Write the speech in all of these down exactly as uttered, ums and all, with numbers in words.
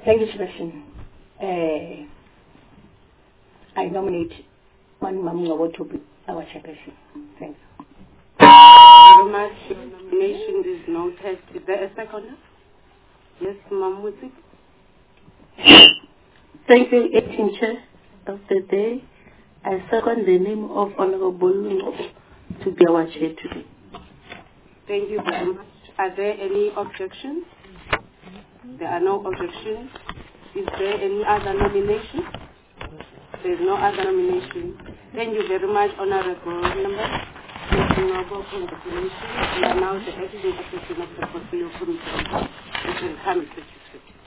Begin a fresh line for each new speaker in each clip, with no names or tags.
Thank you, Chairperson. Uh, I nominate Manu Mamungabo to be our Chairperson. Thank you.
Very much. Your nomination is noted. Is there a seconder? Yes, Mamuzi.
Thank you, acting Chair of the day. I second the name of Honorable Lungo to be our Chair today.
Thank you very much. Are there any objections? There are no objections. Is there any other nomination? There is no other nomination. Thank you very much, Honorable Member. Congratulations. You are now the acting assistant of the Portfolio Committee. You can come and sit.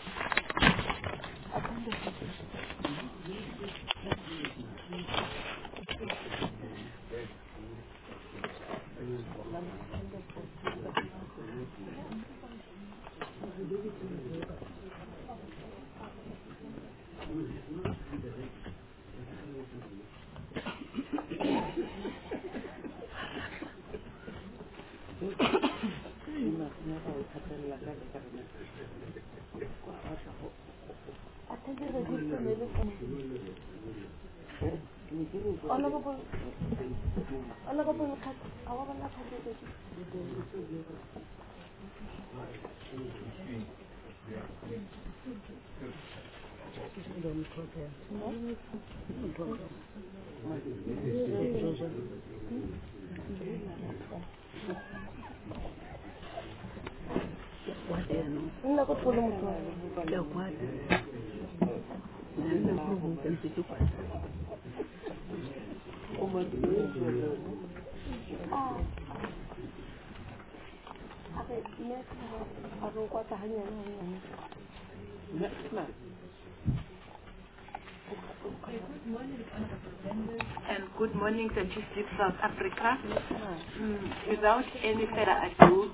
And good morning, Statistics South Africa. Mm, without any further ado,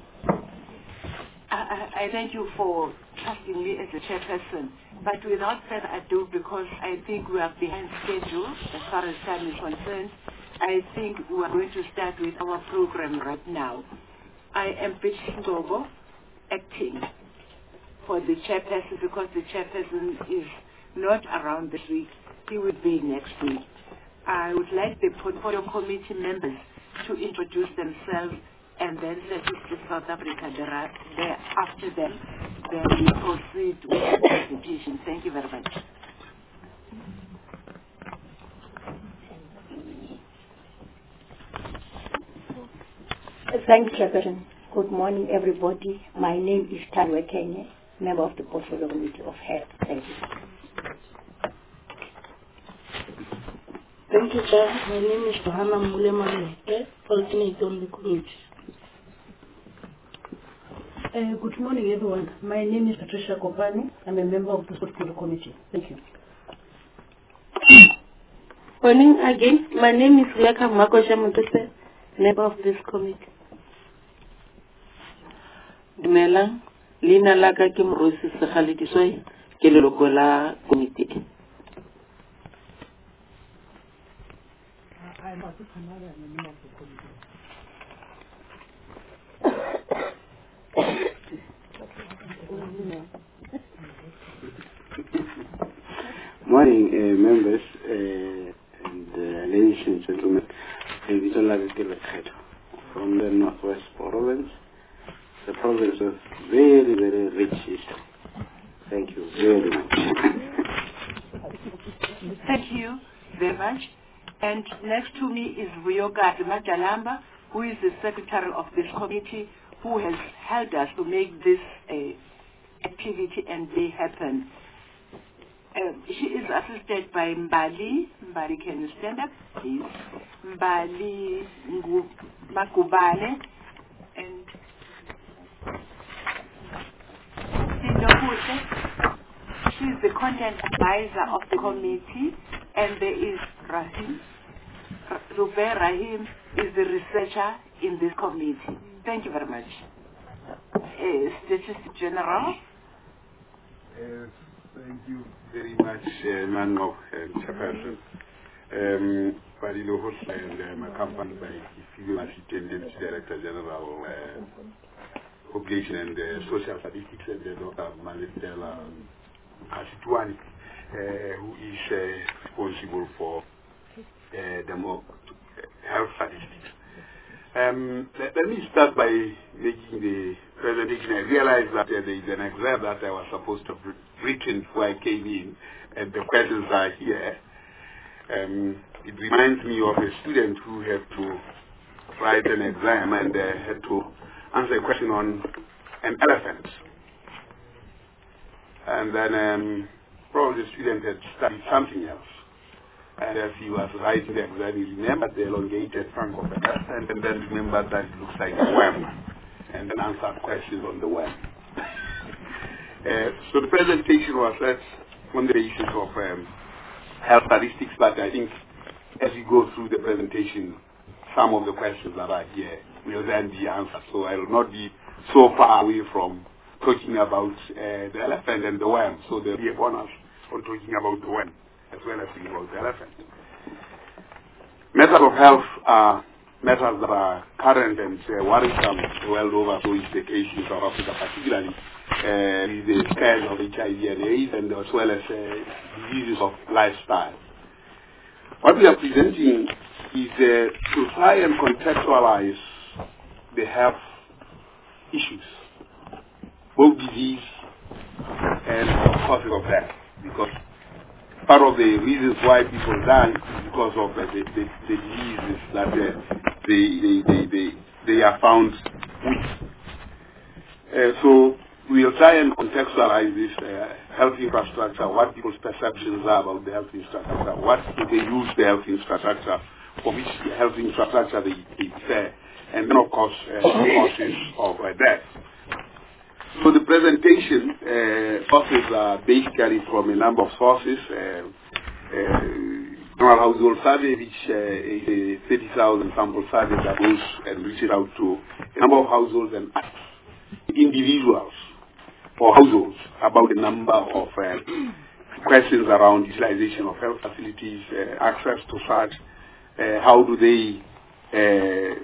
I, I, I thank you for trusting me as a chairperson. But without further ado, because I think we are behind schedule as far as time is concerned, I think we are going to start with our program right now. I am Pitch Ngobo, acting for the chairperson because the chairperson is not around this week. He will be next week. I would like the portfolio committee members to introduce themselves and then Statistics South Africa there, there after them. Then we proceed with the presentation. Thank you very much.
Thank you, Chairperson. Good morning, everybody. My name is Tanwe Kenye, member of the Portfolio Committee of Health. Thank you.
Thank you, Chair. My name is Johanna Mulema, alternate on the committee.
Uh, good morning, everyone. My name is Patricia Kopani. I'm a member of the Portfolio Committee. Thank you.
Morning again. My name is Riaka Makosha Mutese, member of this committee. Dumela, Lina Laka Kim Rosi Sakhalitisoy, Kelolokola Committee.
Morning, uh, members uh, and uh, ladies and gentlemen. From the Northwest Province, the province of very, very rich history. Thank you very much.
Thank you very much. And next to me is Ryoga Majalamba, who is the secretary of this committee, who has helped us to make this uh, activity and day happen. Uh, she is assisted by Mbali. Mbali, can you stand up, please? Mbali Makubane and Sindopute. She is the content advisor of the committee, and there is Rahim. Ruben Rahim is the researcher in this committee. Thank you very much. Uh, Statistics General.
Uh, thank you very much, uh, man of uh, Chairperson. Um, Padilo Host and um, accompanied by Female Assistant Deputy Director General uh, Population and uh, Social Statistics and uh, Doctor Malistela Kasitwani, uh, who is uh, responsible for uh, the more health statistics. Um, let, let me start by making the presentation. I realized that uh, there is an exam that I was supposed to have written before I came in, and the questions are here. Um, it reminds me of a student who had to write an exam and uh, had to answer a question on an elephant. And then um, probably the student had studied something else. And as he was writing the exam, he remembered the elongated trunk of an elephant, and then remembered that it looks like a worm, and then answered questions on the worm. uh, so the presentation was set on the issues of um, health statistics, but I think as we go through the presentation, some of the questions that are here will then be answered. So I will not be so far away from talking about uh, the elephant and the worm. So there will be a bonus on talking about the worm as well as talking about the elephant. Matters of health are matters that are current and uh, worrisome the world over. So is the case in South Africa, particularly uh, with the spread of H I V and AIDS, and as well as uh, diseases of lifestyle. What we are presenting is uh, to try and contextualize the health issues, both disease and causes of death, because part of the reasons why people die is because of uh, the, the, the diseases that uh, they, they, they, they, they are found with. Uh, so we'll try and contextualize this uh, health infrastructure, what people's perceptions are about the health infrastructure, what do they use the health infrastructure, for which health infrastructure they, they prefer, and then of course uh, causes of uh, death. So the presentation uh, sources are basically from a number of sources. Uh, uh, General Household Survey, which uh, is a thirty thousand sample survey that goes and reaches out to a number of households and asks individuals or households about the number of uh, questions around utilization of health facilities, uh, access to such, uh, how do they uh,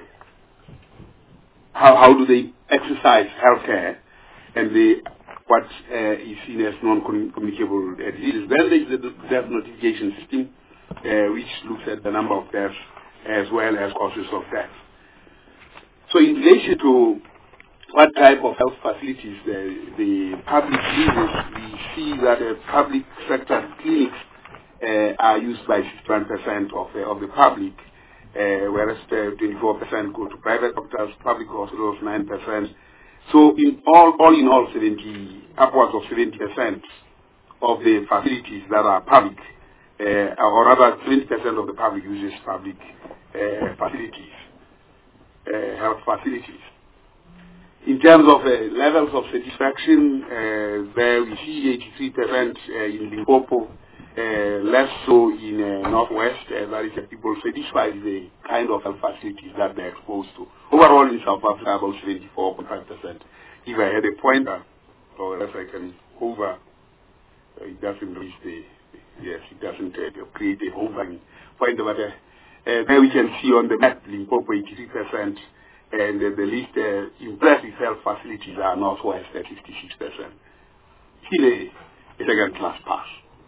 how, how do they exercise healthcare, and the, what uh, is seen as non-communicable uh, diseases. Then there is the death notification system, uh, which looks at the number of deaths as well as causes of death. So in relation to what type of health facilities the, the public uses, we see that the public sector clinics uh, are used by sixty-one percent of, uh, of the public, uh, whereas twenty-four percent go to private doctors, public hospitals nine percent. So in all, all in all, seventy, upwards of seventy percent of the facilities that are public, uh, or rather twenty percent of the public uses public uh, facilities, uh, health facilities. In terms of uh, levels of satisfaction, uh, there we see eighty-three percent uh, in Limpopo, uh, less so in uh, Northwest, uh, that is uh, people satisfied with the kind of health facilities that they're exposed to. Overall in South Africa, about seventy-four point five percent. If I had a pointer, or else I can hover, uh, it doesn't reach the, yes, it doesn't uh, create a hovering pointer, but uh, uh, there we can see on the map, Limpopo eighty-three percent, and uh, the least uh, impressive health facilities are Northwest at fifty-six percent. Still a, a second class pass.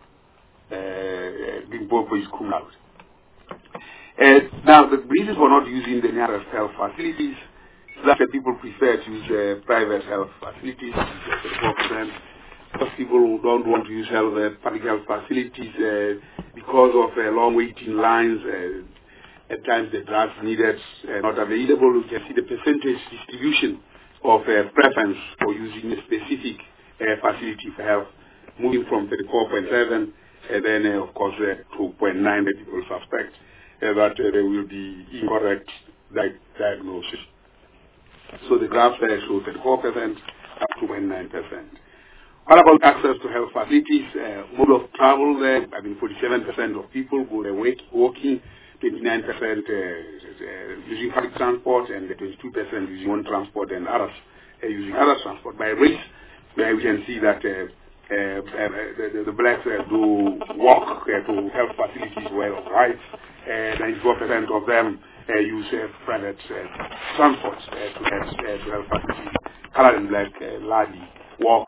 Uh, Limpopo is cum laude. Uh, now, the reason for not using the nearest health facilities is that people prefer to use uh, private health facilities, thirty-four percent. Because people who don't want to use health, uh, public health facilities uh, because of uh, long waiting lines, uh, at times the drugs needed uh, not available. You can see the percentage distribution of uh, preference for using a specific uh, facility for health, moving from thirty-four point seven, and then uh, of course uh, two point nine that people suspect uh, that uh, there will be incorrect di diagnosis. So the graphs there show thirty-four percent up to two point nine percent. What about access to health facilities? Uh, mode of travel there, I mean forty-seven percent of people go there walking, twenty-nine percent uh, uh, using public transport, and twenty-two percent using own transport, and others uh, using other transport. By race, where we can see that uh, uh, uh, the, the blacks uh, do walk uh, to health facilities well, right? Uh, ninety-four percent of them uh, use uh, private uh, transport uh, to, health, uh, to health facilities. Colored and black uh, largely walk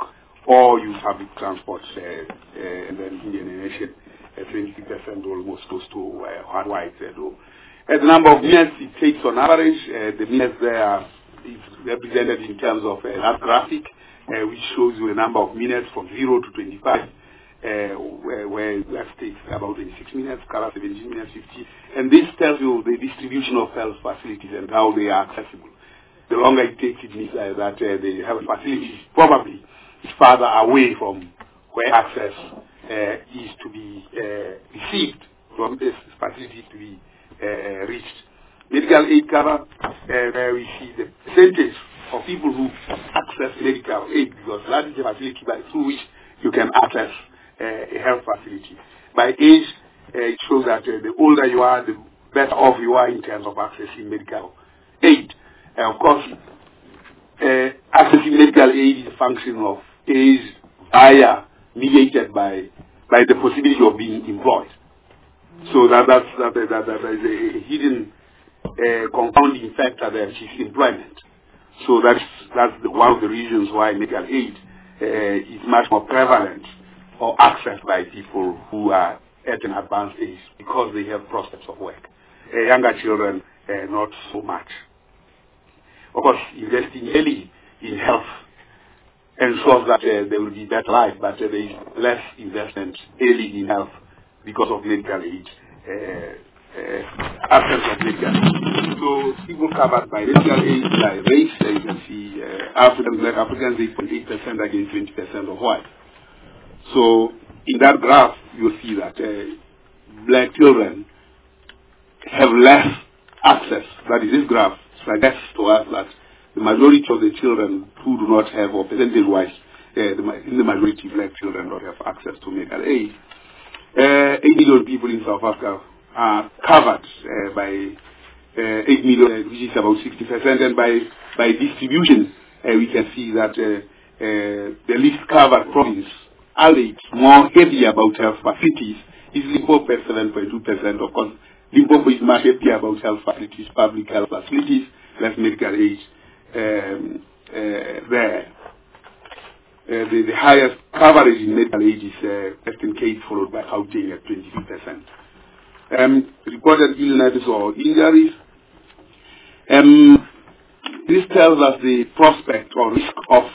or use public transport, uh, uh, and then Indian nation, uh, twenty percent almost close to uh, white. Uh, uh, the number of minutes it takes on average, uh, the minutes there is represented in terms of uh, that graphic, uh, which shows you the number of minutes from zero to twenty-five. Uh, where, where that takes about twenty-six minutes, Kara seventeen minutes, fifty, and this tells you the distribution of health facilities and how they are accessible. The longer it takes, it means uh, that uh, the health facilities probably is farther away from where access uh, is to be uh, received from this facility to be uh, reached. Medical aid cover, uh, where we see the percentage of people who access medical aid, because that is the facility by through which you can access Uh, a health facility. By age, uh, it shows that uh, the older you are, the better off you are in terms of accessing medical aid. Uh, of course, uh, accessing medical aid is a function of age via mediated by by the possibility of being employed. So that that's, that, that, that, that is a hidden uh, compounding factor there, which is employment. So that's that's the, one of the reasons why medical aid uh, is much more prevalent or accessed by people who are at an advanced age because they have prospects of work. Uh, younger children, uh, not so much. Of course, investing early in health ensures that uh, there will be better life, but uh, there is less investment early in health because of medical aid, uh, uh, absence of medical aid. So people covered by medical aid, by race, uh, you can see uh, African, Black Africans, eight point eight percent against twenty percent of white. So in that graph, you'll see that uh, black children have less access. That is, this graph suggests to us that the majority of the children who do not have, or percentage-wise, uh, the, in the majority, black children don't have access to medical aid. Uh, eight million people in South Africa are covered uh, by uh, eight million, uh, which is about sixty percent, and by, by distribution, uh, we can see that uh, uh, the least covered province, alleged more heavy about health facilities, is Limpopo at seven point two percent. Of course, Limpopo is much heavy about health facilities, public health facilities, less medical aid um, uh, there. Uh, the, the highest coverage in medical aid is uh, Western Cape, followed by Gauteng at twenty-two percent. Um, reported illnesses or injuries. Um, this tells us the prospect or risk of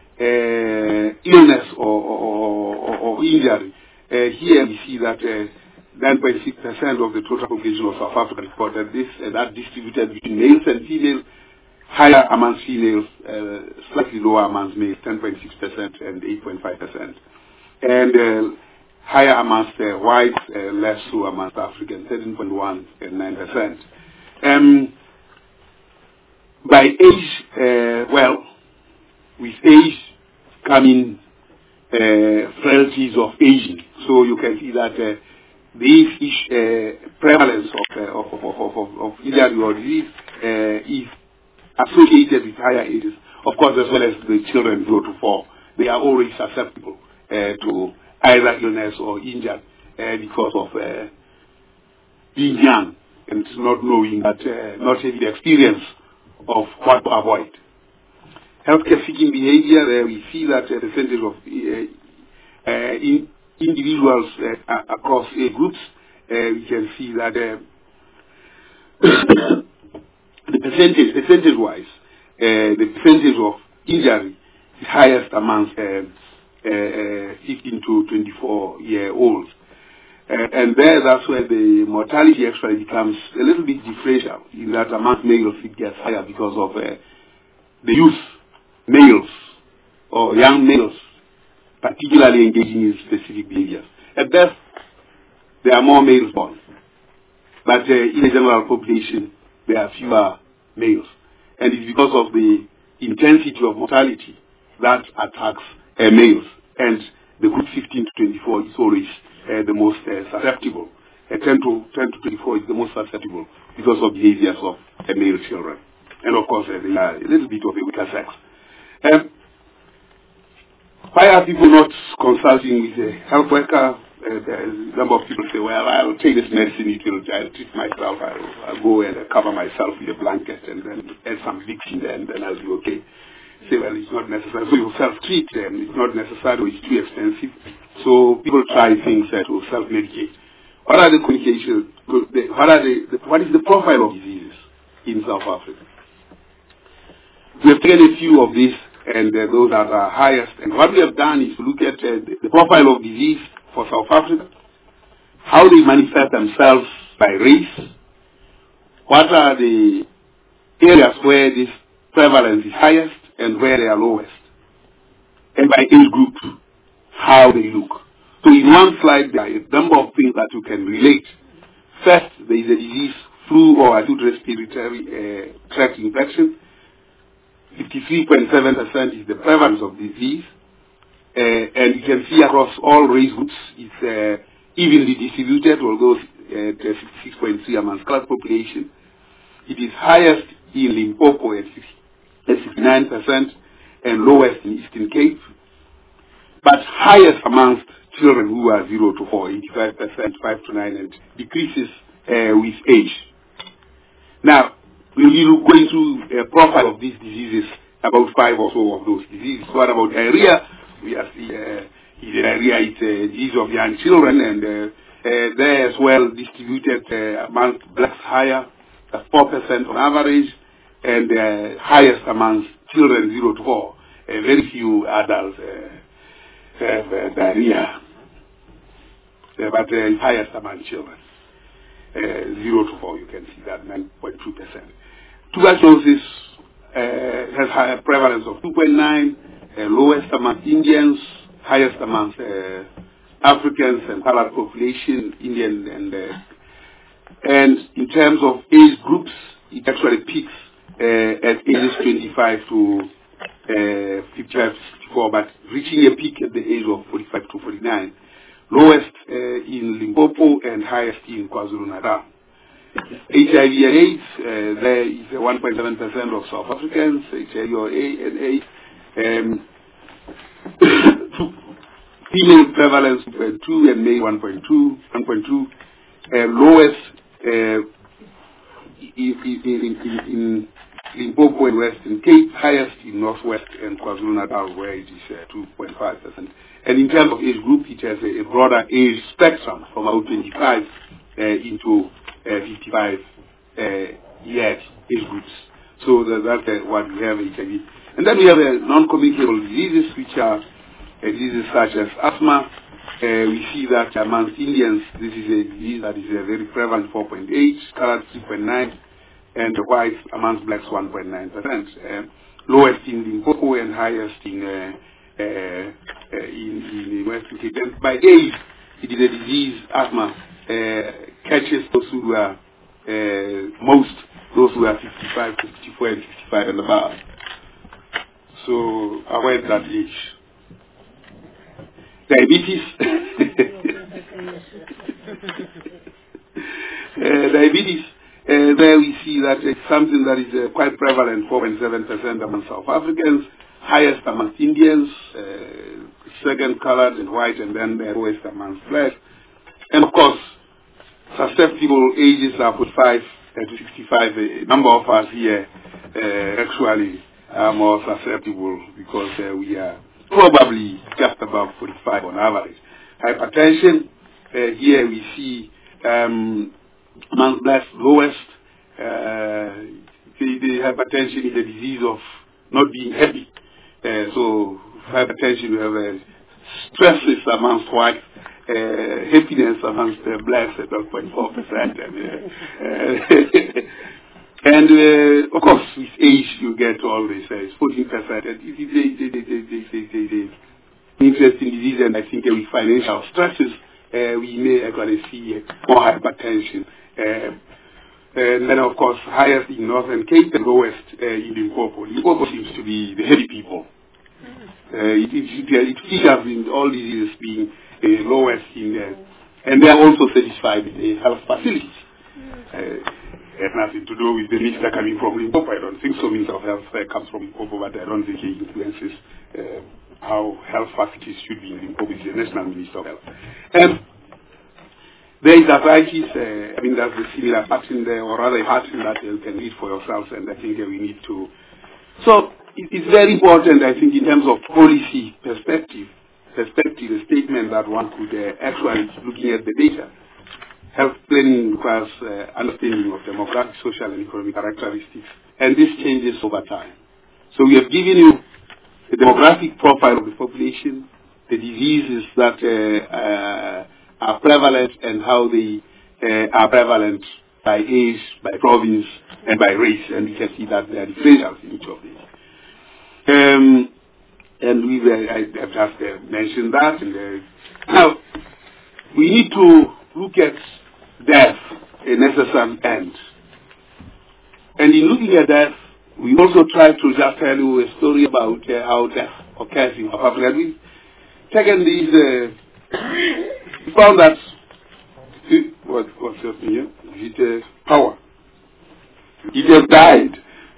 Uh, illness or, or, or, or injury. Uh, here we see that uh, nine point six percent of the total population of South Africa reported this, and that distributed between males and females, higher amongst females, uh, slightly lower amongst males, ten point six percent and eight point five percent. And uh, higher amongst uh, whites, uh, less so amongst Africans, thirteen point one and nine percent. Um, by age, uh, well, with age coming uh, frailties of aging. So you can see that uh, the uh, prevalence of, uh, of, of, of, of, of injury or disease uh, is associated with higher ages. Of course, as well as the children grow to four, they are always susceptible uh, to either illness or injury uh, because of uh, being young and not knowing that, uh, not having the experience of what to avoid. Healthcare seeking behavior, uh, we see that uh, the percentage of uh, uh, in individuals uh, across uh, groups, uh, we can see that uh, the percentage, percentage-wise, uh, the percentage of injury is highest amongst uh, uh, uh, fifteen to twenty-four year olds. Uh, and there, that's where the mortality actually becomes a little bit differential, in that amongst males it gets higher because of uh, the youth. Males or young males particularly engaging in specific behaviors. At best, there are more males born. But uh, in the general population, there are fewer males. And it's because of the intensity of mortality that attacks uh, males. And the group fifteen to twenty-four is always uh, the most uh, susceptible. Uh, ten to twenty-four is the most susceptible because of behaviors of uh, male children. And of course, uh, they are a little bit of a weaker sex. Um, why are people not consulting with a health worker? Uh, a number of people say, well, I'll take this medicine, it will, I'll treat myself, I'll, I'll go and cover myself with a blanket and then add some Vicks in there and then I'll be okay. say, well, it's not necessary. So you self-treat, and it's not necessary, or it's too expensive. So people try things uh, to self-medicate. What are the communications? What are the, the what is the profile of diseases in South Africa? We have taken a few of these, and uh, those are the highest. And what we have done is to look at uh, the, the profile of disease for South Africa, how they manifest themselves by race, what are the areas where this prevalence is highest and where they are lowest, and by age group, how they look. So in one slide, there are a number of things that you can relate. First, there is a disease, flu or acute respiratory uh, tract infection. fifty-three point seven percent is the prevalence of disease. Uh, and you can see across all race groups, it's uh, evenly distributed, although uh, sixty-six point three amongst colored population. It is highest in Limpopo at sixty-nine percent and lowest in Eastern Cape, but highest amongst children who are zero to four, eighty-five percent, five to nine, and decreases uh, with age. Now, we will go into a profile of these diseases, about five or so of those diseases. What about diarrhea? We have the uh, diarrhea is a disease of young children, and uh, uh, there as well distributed uh, amongst blacks higher, at four percent on average, and uh, highest amongst children zero to four. Uh, very few adults uh, have uh, diarrhea, uh, but uh, highest among children. Uh, zero to four, you can see that, nine point two percent. Tuberculosis uh, has higher prevalence of two point nine, uh, lowest among Indians, highest among uh, Africans and colored population, Indian and uh, and in terms of age groups, it actually peaks uh, at ages twenty-five to uh, fifty-five to sixty-four, but reaching a peak at the age of forty-five to forty-nine. Lowest uh, in Limpopo and highest in KwaZulu-Natal. H I V and AIDS, uh, there is uh, one point seven percent of South Africans, H I V or A and AIDS. Um, female prevalence two point two and male one point two, one point two. Uh, lowest uh, in, in, in, in Limpopo and Western Cape, highest in Northwest and KwaZulu-Natal, where it is uh, two point five percent. And in terms of age group, it has a, a broader age spectrum from about twenty-five uh, into uh, fifty-five uh, years age groups. So that, that's uh, what we have in H I V. And then we have uh, non-communicable diseases, which are uh, diseases such as asthma. Uh, we see that amongst Indians, this is a disease that is uh, very prevalent, four point eight, colored three point nine, and the whites amongst blacks one point nine percent. Uh, lowest in Limpopo and highest in uh, uh, uh, in, in Western Cape. And by age, it is a disease, asthma, uh, catches those who are uh, most, those who are fifty-five, fifty-four, and fifty-five and above. So avoid that age. Diabetes. uh, diabetes. Uh, there we see that it's something that is uh, quite prevalent, four point seven percent among South Africans, highest amongst Indians, uh, second colored and white, and then the lowest amongst black. And of course, susceptible ages are forty-five to sixty-five. A number of us here uh, actually are more susceptible because uh, we are probably just above forty-five on average. Hypertension, uh, here we see um, among blacks lowest. Uh, the, the hypertension is a disease of not being happy. Uh, so hypertension, we have uh, stresses amongst whites, uh, happiness amongst uh, blacks at twelve point four percent. And, uh, uh, and uh, of course, with age, you get all this, uh, fourteen percent. And it is an interesting disease, and I think uh, with financial stresses, uh, we may actually see uh, more hypertension. Uh, and then, of course, highest in Northern Cape and lowest uh, in Limpopo. Limpopo seems to be the heavy people. Uh, it, it, it features in all diseases being uh, lowest in uh, and they are also satisfied with the health facilities. Uh, it has nothing to do with the minister coming from Limpopo. I don't think so. Minister of Health uh, comes from Limpopo, but I don't think he influences uh, how health facilities should be in Limpopo. He's the National Minister of Health. Um, there is arthritis. Uh, I mean, that's a similar pattern there, or rather a pattern that you can read for yourselves, and I think uh, we need to. So, it is very important, I think, in terms of policy perspective, perspective, a statement that one could uh, actually, looking at the data. Health planning requires uh, understanding of demographic, social, and economic characteristics, and this changes over time. So we have given you the demographic profile of the population, the diseases that uh, uh, are prevalent and how they uh, are prevalent by age, by province, and by race, and we can see that there are differentials in each of these. Um, and we were, I have just uh, mentioned that. And, uh, now, we need to look at death, a necessary end. And in looking at death, we also try to just tell you a story about uh, how death occurs in South Africa. We've taken these, uh, we found that, what, what's your name here? Is it uh, power? It has died.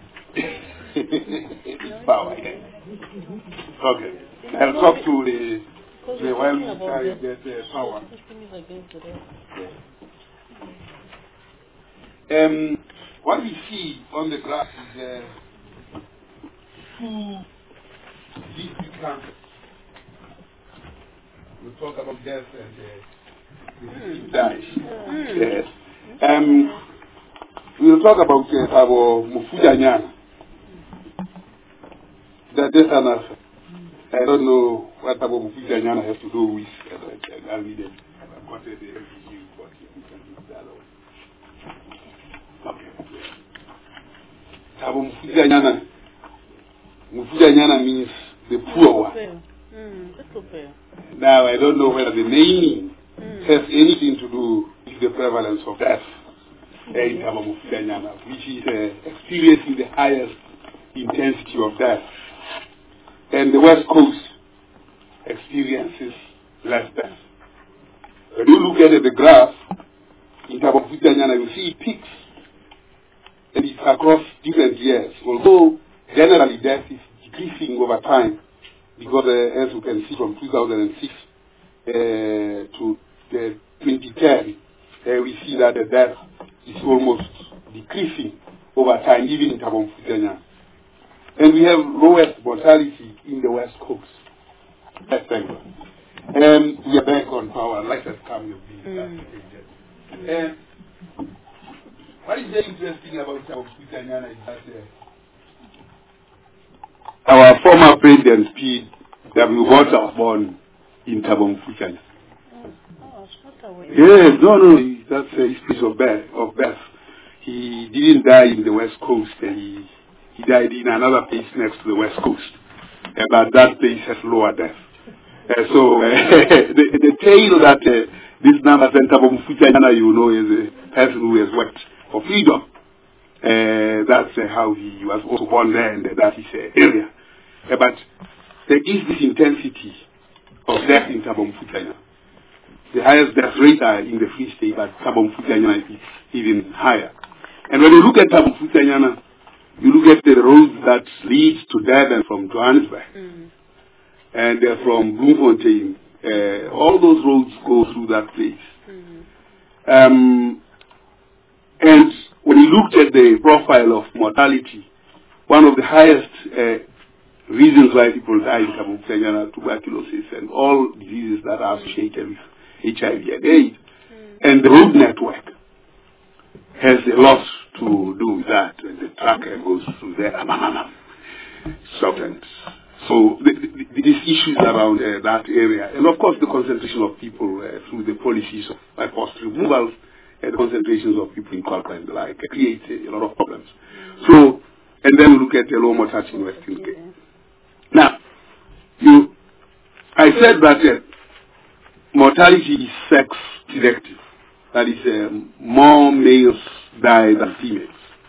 It's power, yeah. Okay. I'll talk to the, the while we try to get uh, power. Um, what we see on the graph is uh, two deep cancers. We'll talk about death and uh, dies. Yes. Um, we'll talk about uh, our Mufujanyana. That is enough. I don't know what Tabo Mufujanyana has to do with uh, I'll read it. I've got the refugee report here. We can do the other one. Okay. Tabo Mufujanyana. Mufujanyana means the poor one. Now, I don't know whether the naming mm. has anything to do with the prevalence of death mm. in Tabo Mufujanyana, which is uh, experiencing the highest intensity of death. And the West Coast experiences less death. When you look at the graph, in Tabo Mufujanyana, you see peaks, and it's across different years. Although generally death is decreasing over time, because uh, as you can see from two thousand six uh, to uh, twenty ten, uh, we see that the death is almost decreasing over time, even in Tabo Mufujanyana. And we have lowest mortality in the West Coast. That's thank God. Um, we are back on power. Life has come, you've been mm. uh, What is very interesting about Tabo Mufujanyana is that uh, our former president, P. W. Botha, was born in Tabo Mufujanyana. Oh, yes, no, no, that's uh, his place of birth, of birth. He didn't die in the West Coast. Uh, he, he died in another place next to the West Coast. Uh, but that place has lower death. Uh, so uh, the, the tale that uh, this number in Tabo Mufujanyana, you know, is a person who has worked for freedom. Uh, that's uh, how he was also born there, and uh, that is uh, area. Uh, but there is this intensity of death in Tabo Mufujanyana. The highest death rate are in the Free State, but Tabo Mufujanyana is even higher. And when you look at Tabo Mufujanyana, you look at the roads that lead to Durban from Johannesburg, mm. and uh, from Bloemfontein. Uh, all those roads go through that place. Mm. Um, and when you looked at the profile of mortality, one of the highest uh, reasons why people die in Tabo Mufujanyana, tuberculosis and all diseases that are associated with H I V and AIDS. Mm. And the road network has a lot to do with that. And the tracker goes through there. Substance. So the, the, these issues around uh, that area, and of course the concentration of people uh, through the policies of by forced removals, and the concentrations of people in Kwapa and the like, uh, create a, a lot of problems. So, and then look at the low mortality in Western Cape. Now, you, I said that uh, mortality is sex selective. That is, um, more males die than females.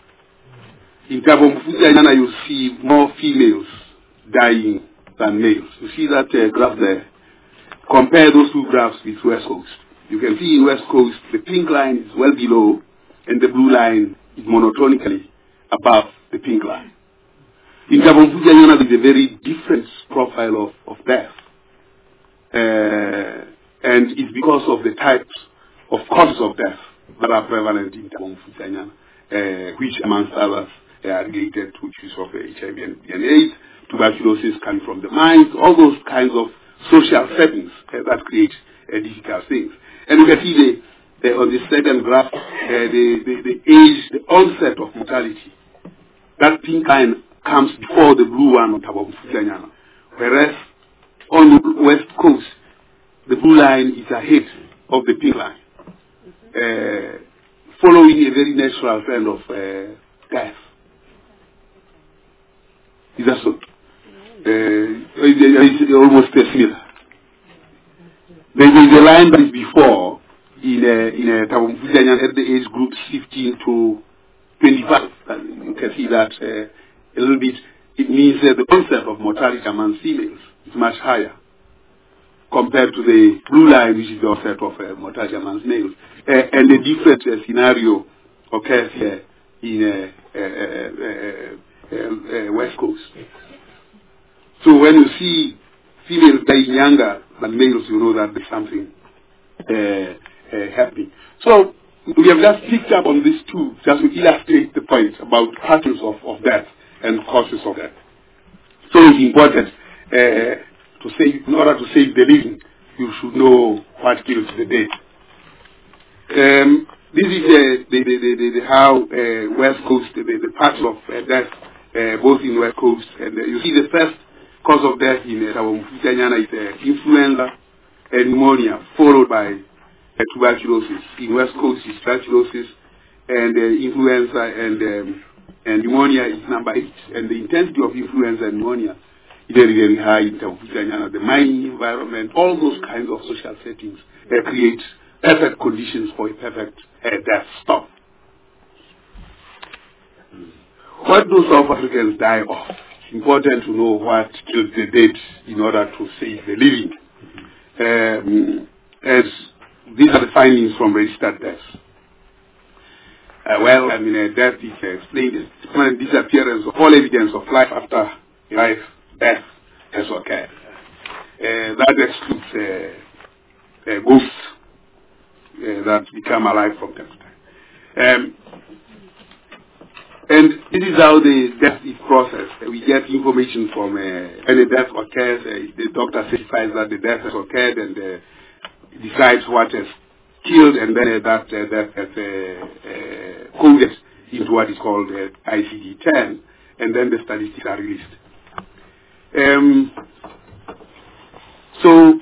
In Tabo Mufujanyana, you see more females dying than males. You see that uh, graph there. Compare those two graphs with West Coast. You can see in West Coast, the pink line is well below, and the blue line is monotonically above the pink line. In Tabo Mufujanyana, there is a very different profile of, of death. Uh, and it's because of the types of causes of death that are prevalent in Tabo Mufujanyana, uh, which, amongst others, uh, are related to issues of uh, H I V and, and AIDS, tuberculosis coming from the mines, all those kinds of social settings uh, that create uh, difficult things. And you can see the, uh, on the second graph, uh, the, the, the age, the onset of mortality. That pink line comes before the blue one on top of Mfutanyana. Whereas on the west coast, the blue line is ahead of the pink line, uh, following a very natural trend of uh, death. Is that so? Uh, it's almost similar. There is a line that is before in a, in a Thabo Mfutanyana at the age group fifteen to twenty-five. And you can see that uh, a little bit. It means that the concept of mortality among females is much higher compared to the blue line, which is the offset of uh, mortality among males. Uh, and the different uh, scenario occurs here in uh, uh, uh, uh, uh, West Coast. So when you see females dying younger than males, you know that there's something uh, uh, happening. So we have just picked up on these two just to illustrate the point about patterns of, of death and causes of death. So it's important uh, to save, in order to save the living, you should know what kills the dead. Um, this is uh, the, the, the, the, how uh, West Coast, the, the pattern of uh, death, uh, both in West Coast, and uh, you see the first cause of death in uh, Mfutanyana is uh, influenza and pneumonia, followed by uh, tuberculosis. In West Coast is tuberculosis and uh, influenza and um, and pneumonia is number eight. And the intensity of influenza and pneumonia is very, very high in Mfutanyana. The mining environment, all those kinds of social settings uh, create perfect conditions for a perfect uh, death stop. What do South Africans die of? It's important to know what kills the dead in order to save the living. Um, as these are the findings from registered deaths. Uh, well, I mean, uh, death is uh, explained as the permanent disappearance of all evidence of life after life, death has occurred. Uh, that excludes uh, uh, ghosts uh, that become alive from time to time. Um, and this is how the death is processed. Uh, we get information from uh, when a death occurs, uh, the doctor certifies that the death has occurred and uh, decides what has killed, and then uh, that uh, that has uh, uh, coded into what is called uh, I C D ten, and then the statistics are released. Um, so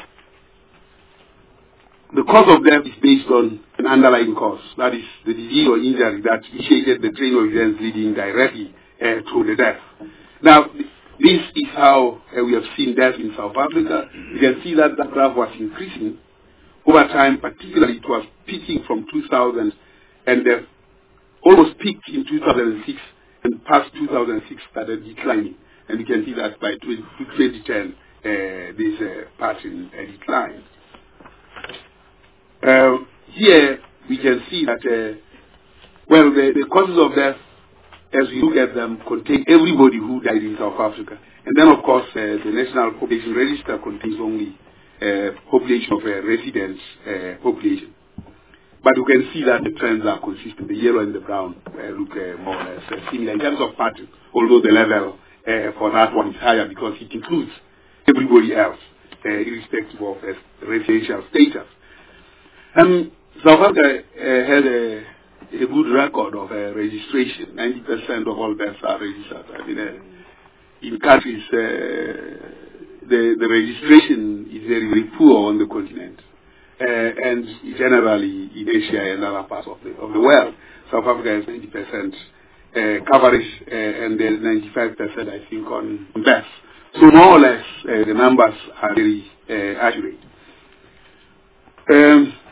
the cause of death is based on an underlying cause, that is the disease or injury that initiated the train of events leading directly uh, to the death. Now, this is how uh, we have seen death in South Africa. You can see that the graph was increasing over time, particularly it was peaking from two thousand and uh, almost peaked in two thousand six, and past two thousand six started declining. And you can see that by twenty ten, uh, this uh, pattern uh, declined. Uh, here we can see that, uh, well, the, the causes of death, as we look at them, contain everybody who died in South Africa. And then, of course, uh, the National Population Register contains only Uh, population of uh, residents uh, population. But you can see that the trends are consistent. The yellow and the brown uh, look uh, more or less uh, similar in terms of pattern, although the level uh, for that one is higher because it includes everybody else, uh, irrespective of uh, residential status. Um, South Africa uh, had a, a good record of uh, registration. ninety percent of all deaths are registered. I mean, uh, in countries uh, The, the registration is very, very poor on the continent, uh, and generally in Asia and other parts of the, of the world. South Africa has ninety percent uh, coverage, uh, and there's ninety-five percent, I think, on deaths. So more or less, uh, the numbers are very uh, accurate. Um,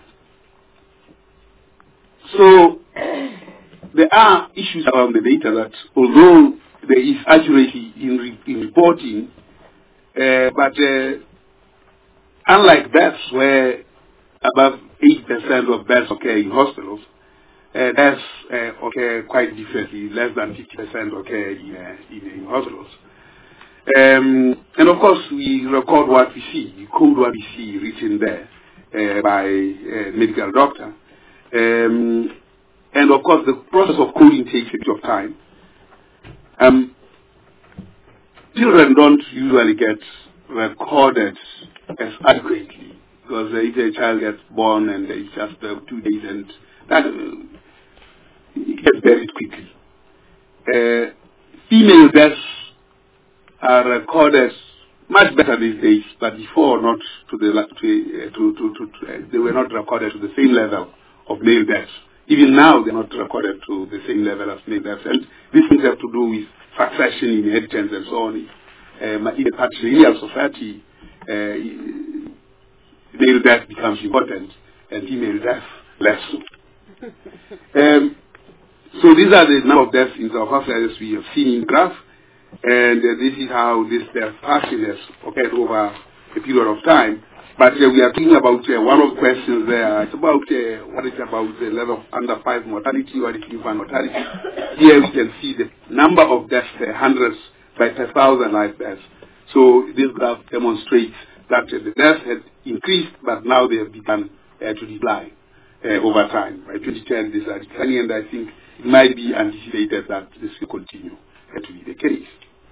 so there are issues around the data that, although there is accuracy in, re in reporting, Uh, but uh, unlike deaths, where above eighty percent of deaths occur in hospitals, uh, deaths uh, occur quite differently. Less than fifty percent occur in, uh, in, in hospitals. Um, and of course, we record what we see, we code what we see written there uh, by a medical doctor. Um, and of course, the process of coding takes a bit of time. Um, children don't usually get recorded as adequately, because uh, if a child gets born and it's just uh, two days and that uh, it gets buried quickly. Uh, female deaths are recorded much better these days, but before not to the to uh, to, to, to, to uh, they were not recorded to the same level of male deaths. Even now, they're not recorded to the same level as male deaths, and these things have to do with succession, inheritance, and so on. Um, in a patrilineal society, uh, male death becomes important, and female death less so. um, so these are the number of deaths in South Africa as we have seen in the graph. And uh, this is how this death pattern has occurred over a period of time. But uh, we are thinking about uh, one of the questions there. It's about uh, what is about the level of under five mortality, what is infant mortality. Here we can see the number of deaths, uh, hundreds by per thousand live deaths. So this graph demonstrates that uh, the deaths had increased, but now they have begun uh, to decline uh, over time. By twenty ten, this are declining, and I think it might be anticipated that this will continue uh, to be the case.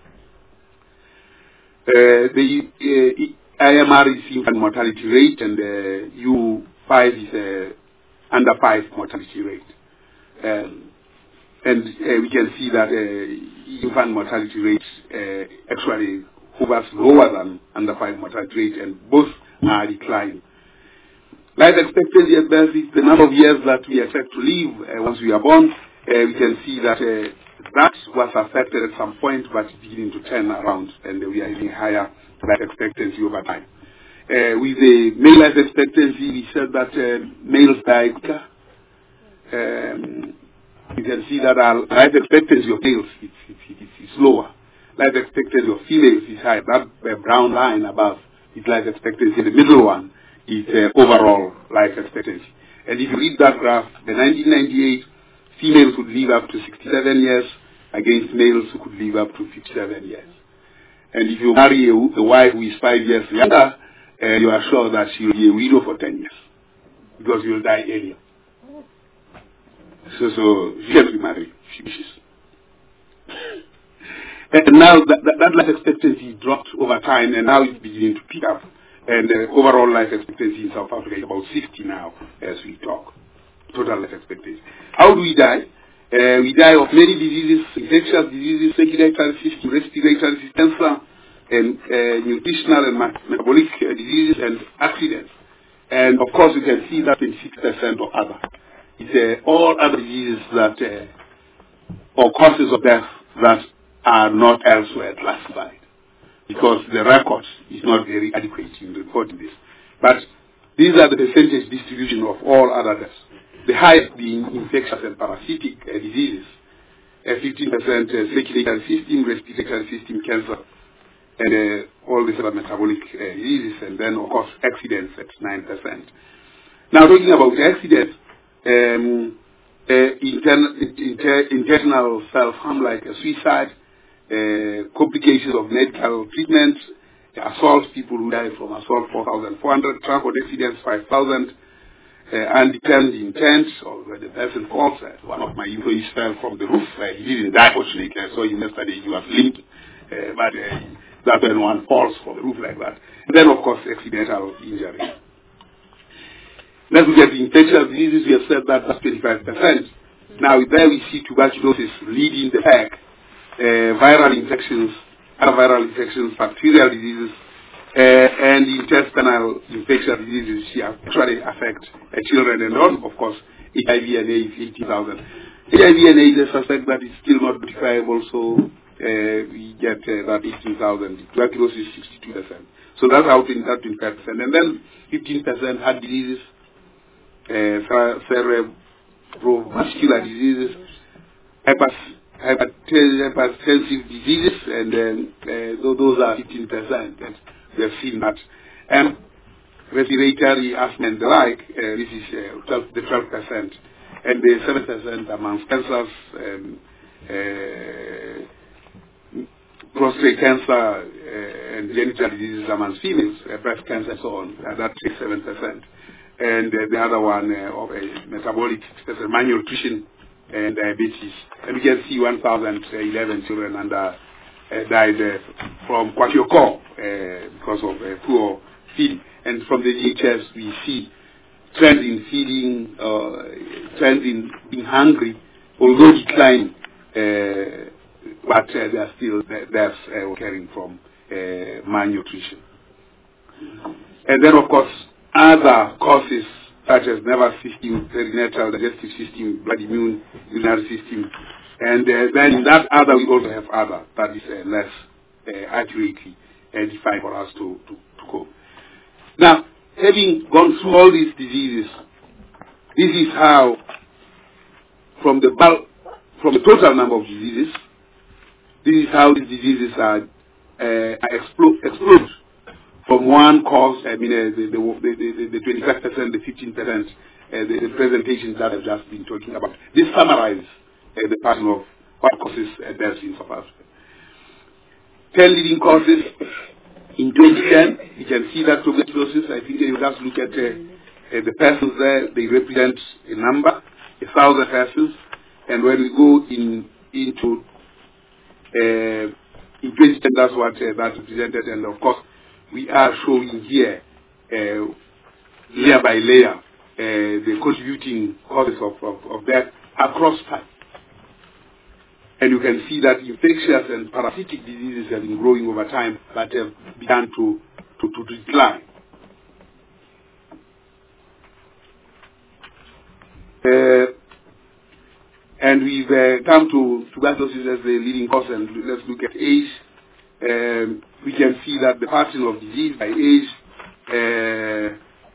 Uh, the uh, I M R is infant mortality rate, and uh, U five is uh, under five mortality rate. Um, and uh, we can see that uh, infant mortality rate uh, actually hovers lower than under five mortality rate, and both are declining. Life expectancy at birth is the number of years that we expect to live uh, once we are born. Uh, we can see that uh, that was affected at some point, but it's beginning to turn around, and we are having higher life expectancy over time. Uh, with the male life expectancy, we said that uh, males die quicker. Um, you can see that our life expectancy of males is, is, is, is lower. Life expectancy of females is higher. That uh, brown line above is life expectancy. The middle one is uh, overall life expectancy. And if you read that graph, the nineteen ninety-eight, females would live up to sixty-seven years against males who could live up to fifty-seven years. And if you marry a, a wife who is five years younger, uh, you are sure that she will be a widow for ten years because you will die earlier. So, so she has to marry. She wishes. And now that, that, that life expectancy dropped over time, and now it's beginning to pick up. And uh, overall life expectancy in South Africa is about sixty now as we talk. Total life expectancy. How do we die? Uh, we die of many diseases, infectious diseases, circulatory system, respiratory system, cancer, and uh, nutritional and metabolic uh, diseases and accidents. And of course, you can see that twenty-six percent of other. It's uh, all other diseases that, uh, or causes of death that are not elsewhere classified, because the record is not very adequate in reporting this. But these are the percentage distribution of all other deaths. The highest being infectious and parasitic uh, diseases, uh, fifteen percent uh, circulatory system, respiratory system, cancer, and uh, all these other metabolic uh, diseases, and then of course accidents at nine percent. Now talking about accidents, um, uh, intern inter intentional self-harm like uh, suicide, uh, complications of medical treatment, uh, assault, people who die from assault four thousand four hundred, transport accidents five thousand, Uh, undetermined intent, or when the person falls, uh, one of my employees fell from the roof. Uh, he didn't die, fortunately. I saw him yesterday, he was limped, uh, but uh, that's when one falls from the roof like that. And then, of course, accidental injury. Let's look at the infectious diseases. We have said that that's twenty-five percent. Now, there we see tuberculosis leading the pack, uh, viral infections, other viral infections, bacterial diseases, Uh, and intestinal infectious diseases which actually affect uh, children and all. Of course, H I V and AIDS, eighty thousand. H I V and AIDS, I suspect that is still not notifiable, so uh, we get uh, that eighteen thousand. Tuberculosis, sixty-two percent. So that's out in that twenty-five percent. And then fifteen percent heart diseases, uh, cerebrovascular diseases, hypertensive diseases, and then uh, those are fifteen percent. We have seen that. And respiratory asthma and the like, uh, this is uh, twelve, the twelve percent. And the seven percent amongst cancers, um, uh, prostate cancer uh, and genital diseases amongst females, uh, breast cancer and so on, uh, that takes seven percent. And uh, the other one uh, of a metabolic, malnutrition and diabetes. And we can see one thousand eleven children under, uh, died uh, from kwashiorkor uh, because of uh, poor feeding. And from the D H S, we see trends in feeding, uh, trends in being hungry, although declining, uh, but uh, there are still deaths uh, occurring from uh, malnutrition. And then, of course, other causes such as nervous system, perinatal, digestive system, blood immune, urinary system. And uh, then in that other, we also have other that is uh, less uh, accurately uh, defined for us to, to, to go. Now, having gone through all these diseases, this is how, from the bulk, from the total number of diseases, this is how these diseases are, uh, are explo- explode from one cause. I mean, uh, the, the, the, the twenty-five percent, the fifteen percent, uh, the, the presentations that I've just been talking about. This summarizes uh, the pattern of what causes uh, deaths in South Africa. Ten leading causes. In twenty ten, you can see that tuberculosis. I think you just look at uh, uh, the persons there. They represent a number, a thousand persons. And when we go in into uh, in twenty ten, that's what uh, that's represented. And of course, we are showing here, uh, layer by layer, uh, the contributing causes of, of, of death across time. And you can see that infectious and parasitic diseases have been growing over time, but have begun to, to, to decline. Uh, and we've uh, come to tuberculosis as the leading cause, and let's look at age. Um, we can see that the pattern of disease by age, uh,